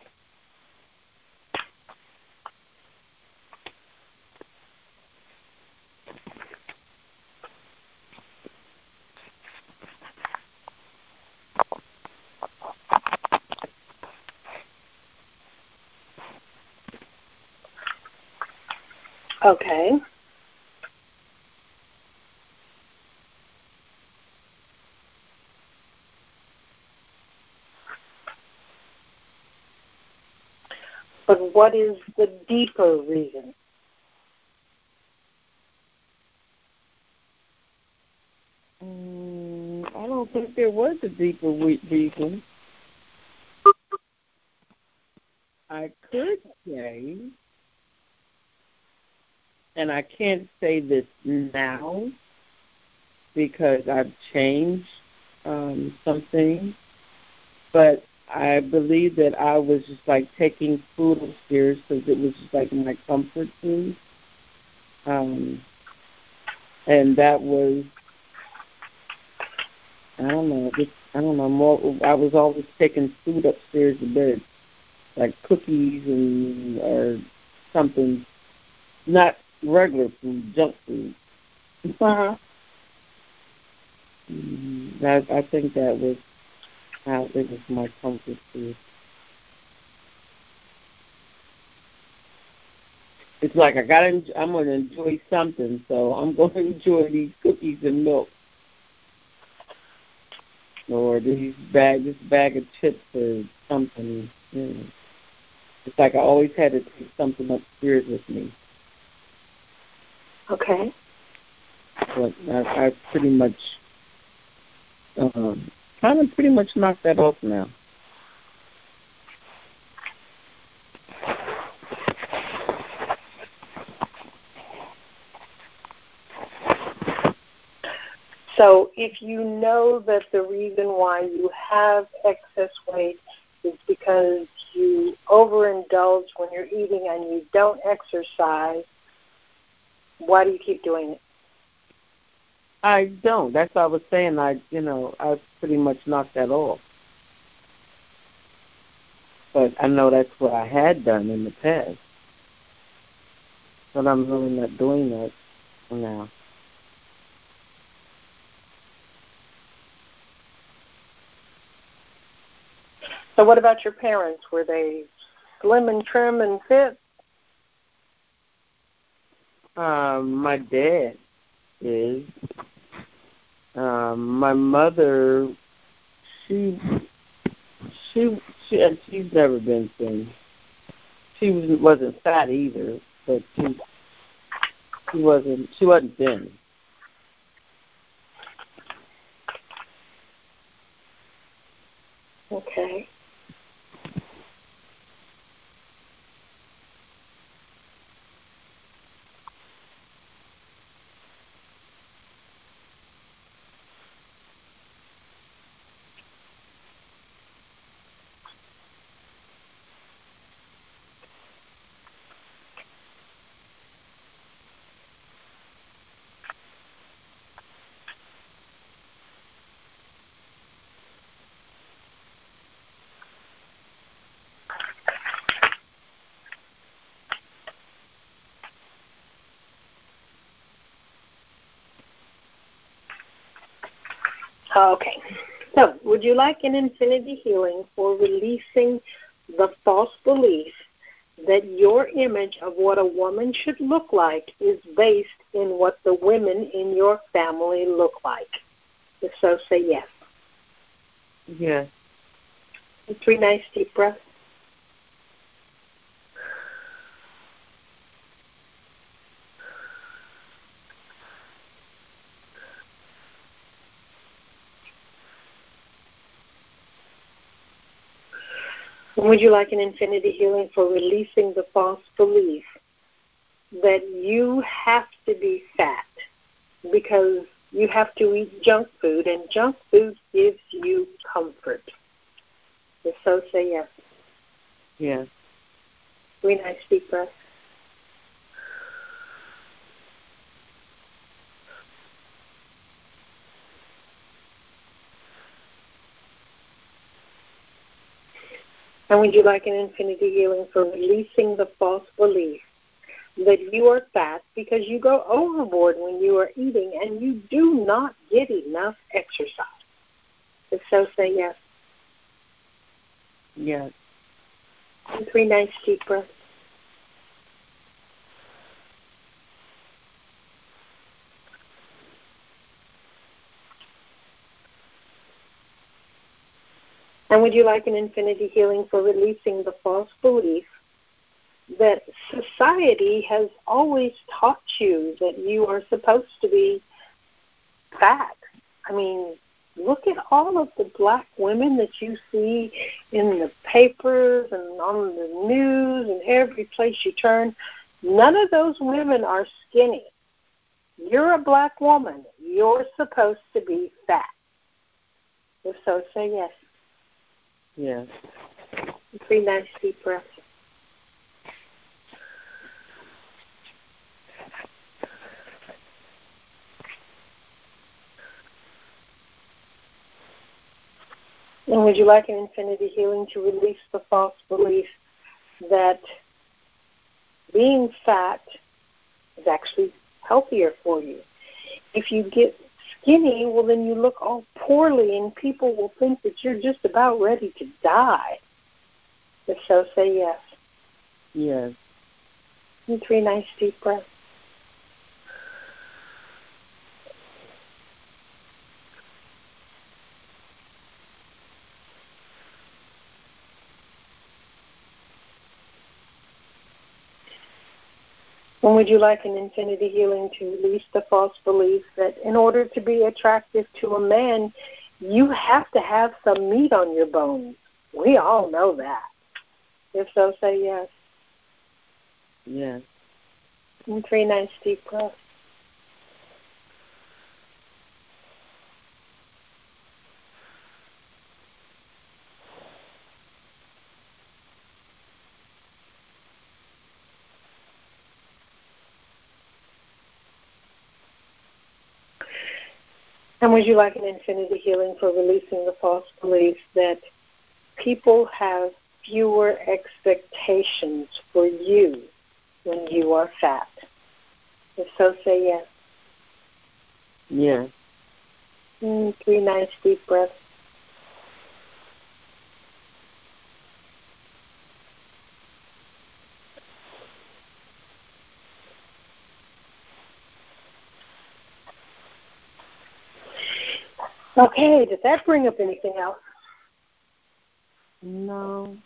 Okay. But what is the deeper reason? I don't think there was a deeper reason. I could say, and I can't say this now because I've changed some things, but I believe that I was just like taking food upstairs because it was just like my comfort food. And that was, I don't know, more, I was always taking food upstairs to bed, like cookies and or something, not regular food, junk food. Uh-huh. I think that was how it was my comfort food. It's like I'm going to enjoy something, so I'm going to enjoy these cookies and milk, or this bag of chips or something. You know. It's like I always had to take something upstairs with me. Okay. But I pretty much, pretty much knocked that off now. So if you know that the reason why you have excess weight is because you overindulge when you're eating and you don't exercise, why do you keep doing it? I don't. That's what I was saying. I pretty much knocked that off. But I know that's what I had done in the past. But I'm really not doing that now. So what about your parents? Were they slim and trim and fit? My dad is. My mother, she's never been thin. She wasn't fat either, but she wasn't thin. Okay. Okay. So would you like an infinity healing for releasing the false belief that your image of what a woman should look like is based in what the women in your family look like? If so, say yes. Yes. 3 nice deep breaths. And would you like an infinity healing for releasing the false belief that you have to be fat because you have to eat junk food, and junk food gives you comfort? If so, say yes. Yes. 3 nice deep breaths. And would you like an infinity healing for releasing the false belief that you are fat because you go overboard when you are eating and you do not get enough exercise? If so, say yes. Yes. And 3 nice deep breaths. And would you like an infinity healing for releasing the false belief that society has always taught you that you are supposed to be fat? I mean, look at all of the black women that you see in the papers and on the news and every place you turn. None of those women are skinny. You're a black woman. You're supposed to be fat. If so, say yes. Yes. 3 nice deep breaths. And would you like an infinity healing to release the false belief that being fat is actually healthier for you? If you get skinny, well, then you look all poorly, and people will think that you're just about ready to die. If so, say yes. Yes. And 3 nice deep breaths. And would you like an infinity healing to release the false belief that in order to be attractive to a man, you have to have some meat on your bones? We all know that. If so, say yes. Yes. And 3 nice deep breaths. And would you like an infinity healing for releasing the false belief that people have fewer expectations for you when you are fat? If so, say yes. Yes. And 3 nice deep breaths. Okay, did that bring up anything else? No.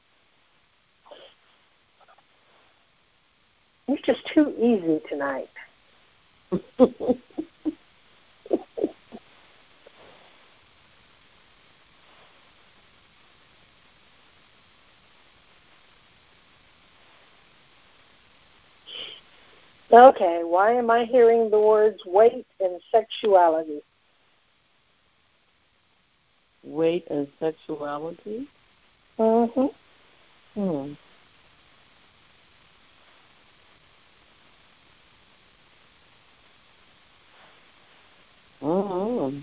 You're just too easy tonight. Okay, why am I hearing the words weight and sexuality? Weight and sexuality? Mm-hmm. Hmm. Mm-hmm.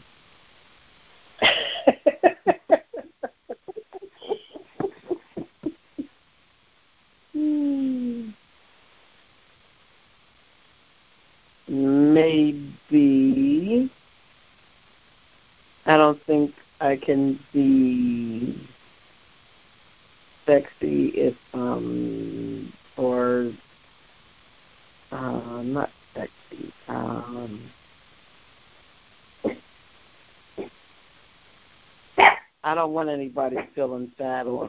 Maybe. I don't think I can be sexy if or not sexy. I don't want anybody feeling sad or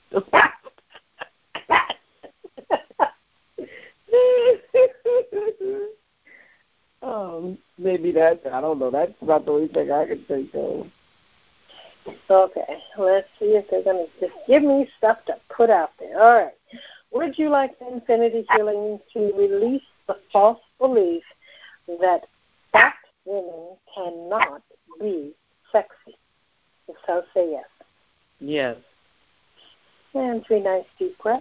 maybe that's, I don't know, that's about the only thing I can think of. Okay, let's see if they're going to just give me stuff to put out there. All right. Would you like infinity healing to release the false belief that fat women cannot be sexy? If so, say yes. Yes. And 3 nice deep breaths.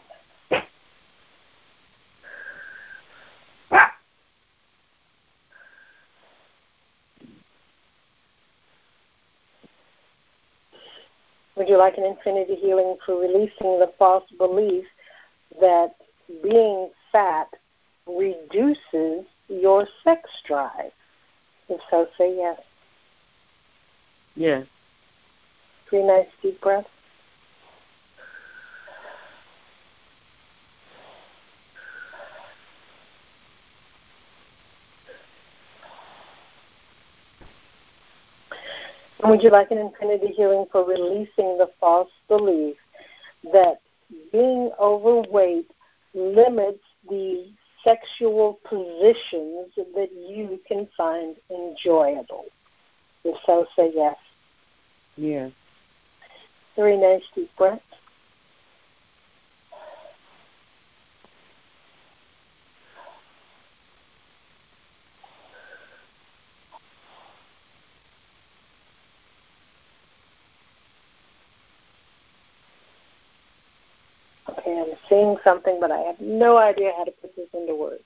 Would you like an infinity healing for releasing the false belief that being fat reduces your sex drive? If so, say yes. Yes. 3 nice deep breaths. And would you like an infinity healing for releasing the false belief that being overweight limits the sexual positions that you can find enjoyable? If so, say yes. Yes. 3 nice deep breaths. am seeing something, but I have no idea how to put this into words.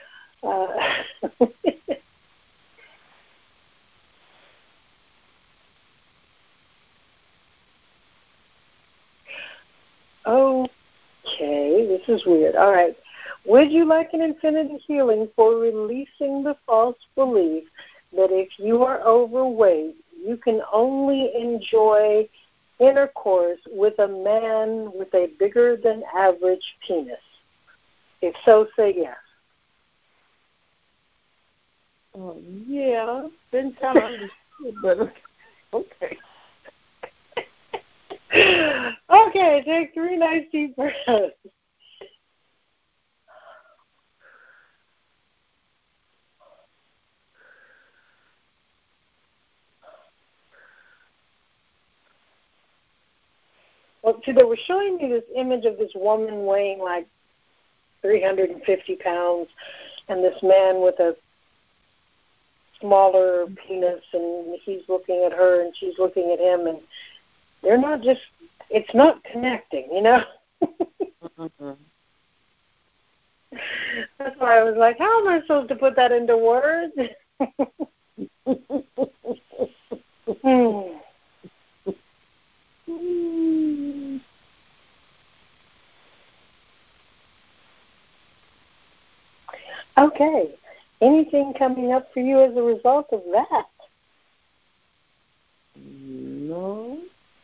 Okay, this is weird. All right. Would you like an infinity healing for releasing the false belief that if you are overweight, you can only enjoy intercourse with a man with a bigger than average penis? If so, say yes. Yeah, been kind of understood, but okay. Okay, take 3 nice deep breaths. Well, see, they were showing me this image of this woman weighing like 350 pounds and this man with a smaller penis, and he's looking at her and she's looking at him, and they're not just, it's not connecting, you know? Mm-hmm. That's why I was like, how am I supposed to put that into words? Okay. Anything coming up for you as a result of that? No.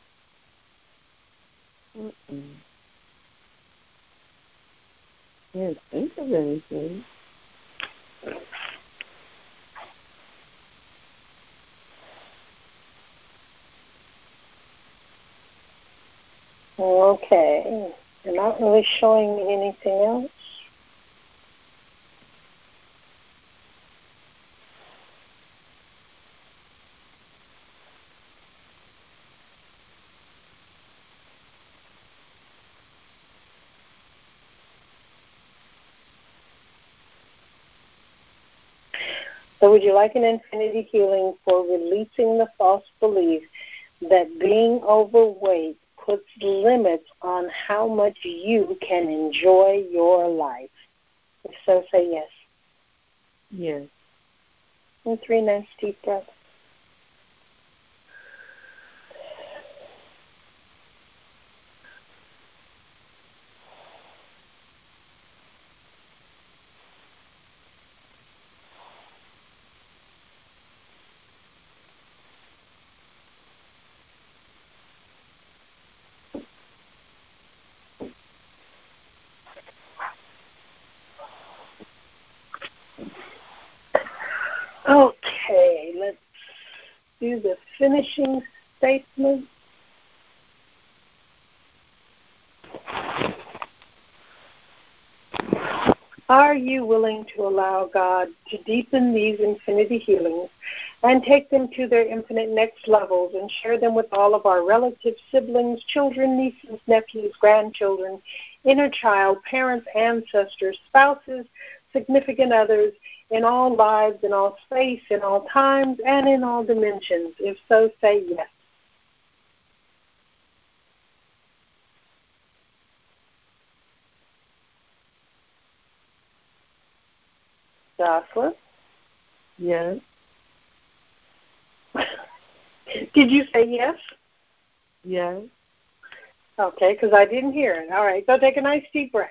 Mm-mm. Can't think of anything. Okay. You're not really showing me anything else. So would you like an infinity healing for releasing the false belief that being overweight puts limits on how much you can enjoy your life? If so, say yes. Yes. And 3 nice deep breaths. Okay, let's do the finishing statement. Are you willing to allow God to deepen these infinity healings and take them to their infinite next levels and share them with all of our relatives, siblings, children, nieces, nephews, grandchildren, inner child, parents, ancestors, spouses, significant others, in all lives, in all space, in all times, and in all dimensions? If so, say yes. Jocelyn? Yes. Did you say yes? Yes. Okay, because I didn't hear it. All right, so take a nice deep breath.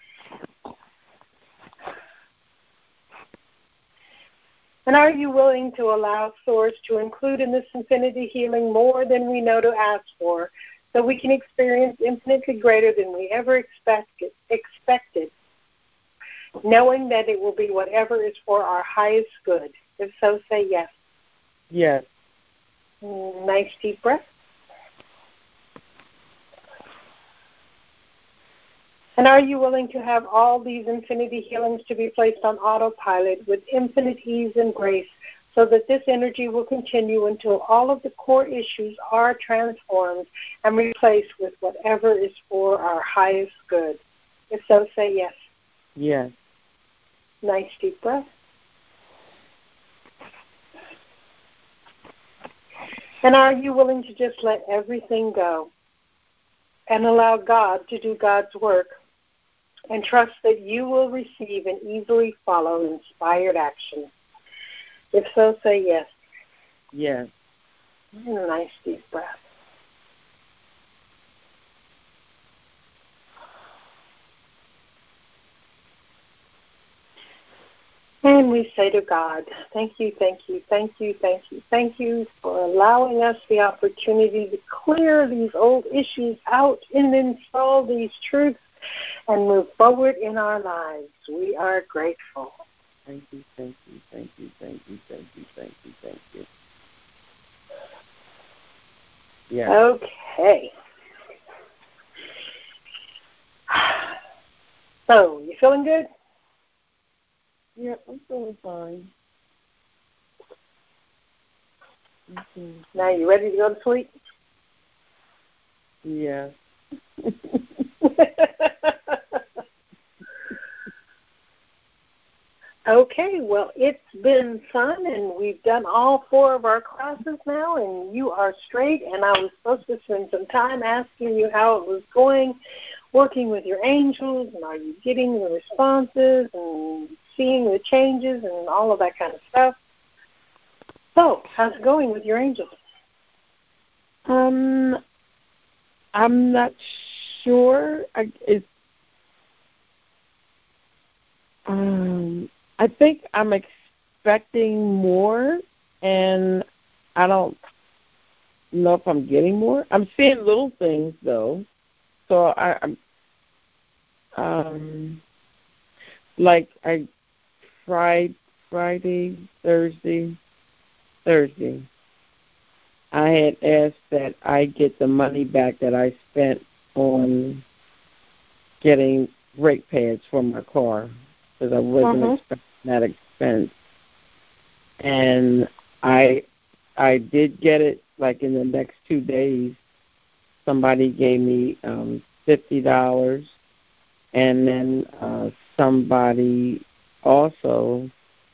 And are you willing to allow Source to include in this infinity healing more than we know to ask for, so we can experience infinitely greater than we ever expected, knowing that it will be whatever is for our highest good? If so, say yes. Yes. Nice deep breath. And are you willing to have all these infinity healings to be placed on autopilot with infinite ease and grace, so that this energy will continue until all of the core issues are transformed and replaced with whatever is for our highest good? If so, say yes. Yes. Nice deep breath. And are you willing to just let everything go and allow God to do God's work and trust that you will receive and easily follow inspired action. If so, say yes. Yes. And a nice deep breath. And we say to God, thank you, thank you, thank you, thank you, thank you for allowing us the opportunity to clear these old issues out and install these truths and move forward in our lives. We are grateful. Thank you, thank you, thank you, thank you, thank you, thank you, thank you. Yeah. Okay. So, you feeling good? Yep, I'm feeling fine. Now you ready to go to sleep? Yeah. Okay, well, it's been fun, and we've done all 4 of our classes now, and you are straight, and I was supposed to spend some time asking you how it was going, working with your angels, and are you getting the responses and seeing the changes and all of that kind of stuff. So, how's it going with your angels? I'm not sure. I think I'm expecting more, and I don't know if I'm getting more. I'm seeing little things, though. So like I Friday, Thursday, I had asked that I get the money back that I spent on getting brake pads for my car because I wasn't expecting that expense. And I did get it like in the next 2 days. Somebody gave me $50, and then somebody also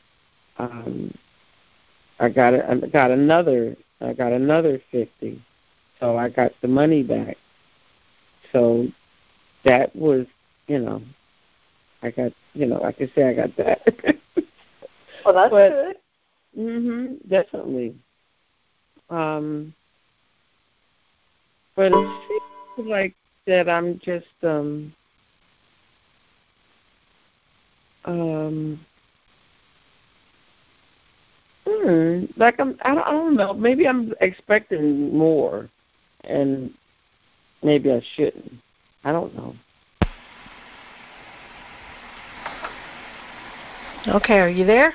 I got another $50, so I got the money back. So that was, I got, I could say I got that. Well, that's good. Definitely. But it seems like that I'm just like I don't know. Maybe I'm expecting more, and maybe I shouldn't. I don't know. Okay, are you there?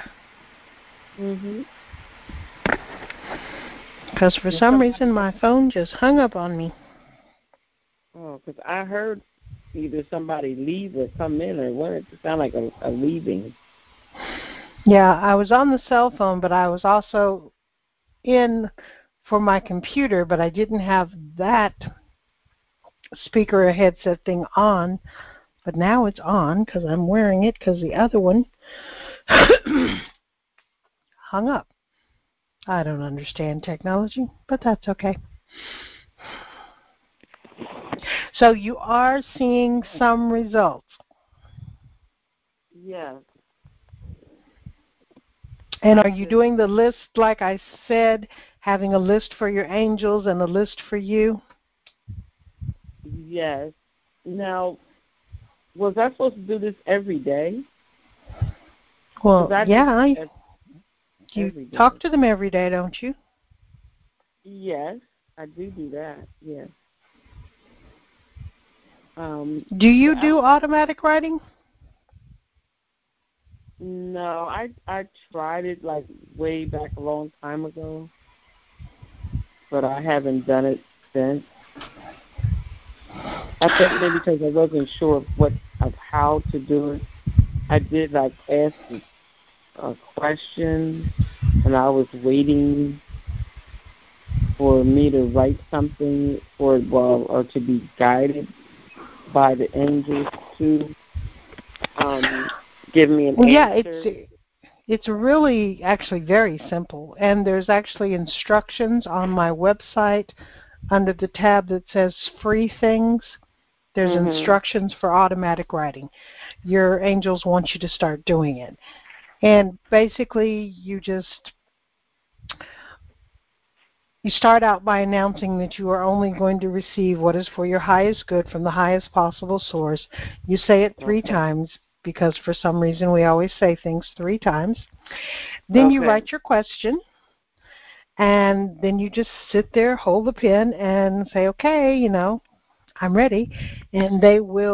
Because for some reason my phone just hung up on me. Oh, because I heard either somebody leave or come in, or what? It sounded like a leaving. Yeah, I was on the cell phone, but I was also in for my computer, but I didn't have that speaker or headset thing on. But now it's on because I'm wearing it because the other one hung up. I don't understand technology, but that's okay. So you are seeing some results. Yeah. And are you doing the list like I said, having a list for your angels and a list for you? Yes. Now, was I supposed to do this every day? Well, yeah. You talk to them every day, don't you? Yes, I do that, yes. Do you do automatic writing? No, I tried it like way back a long time ago, but I haven't done it since. I think maybe because I wasn't sure of how to do it. I did like ask a question, and I was waiting for me to write something or to be guided by the angels to give me an answer. Yeah, it's really actually very simple, and there's actually instructions on my website under the tab that says free things, There's instructions for automatic writing. Your angels want you to start doing it. And basically, you start out by announcing that you are only going to receive what is for your highest good from the highest possible source. You say it 3 times because for some reason we always say things 3 times. Then you write your question, and then you just sit there, hold the pen, and say, okay, I'm ready. And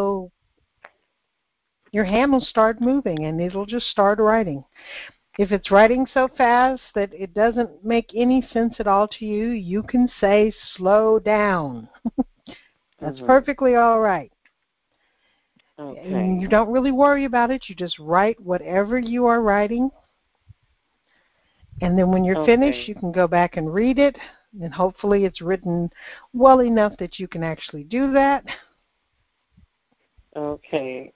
your hand will start moving, and it'll just start writing. If it's writing so fast that it doesn't make any sense at all to you, you can say, slow down. That's perfectly all right. Okay. And you don't really worry about it. You just write whatever you are writing. And then when you're finished, you can go back and read it. And hopefully it's written well enough that you can actually do that. Okay.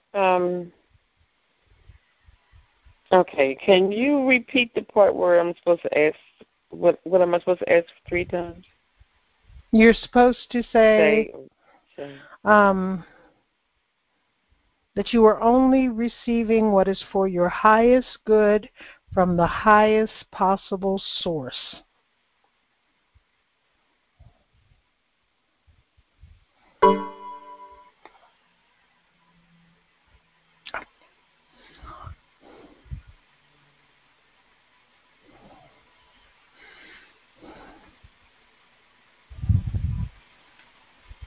Okay. Can you repeat the part where I'm supposed to ask? What am I supposed to ask 3 times? You're supposed to say that you are only receiving what is for your highest good from the highest possible source.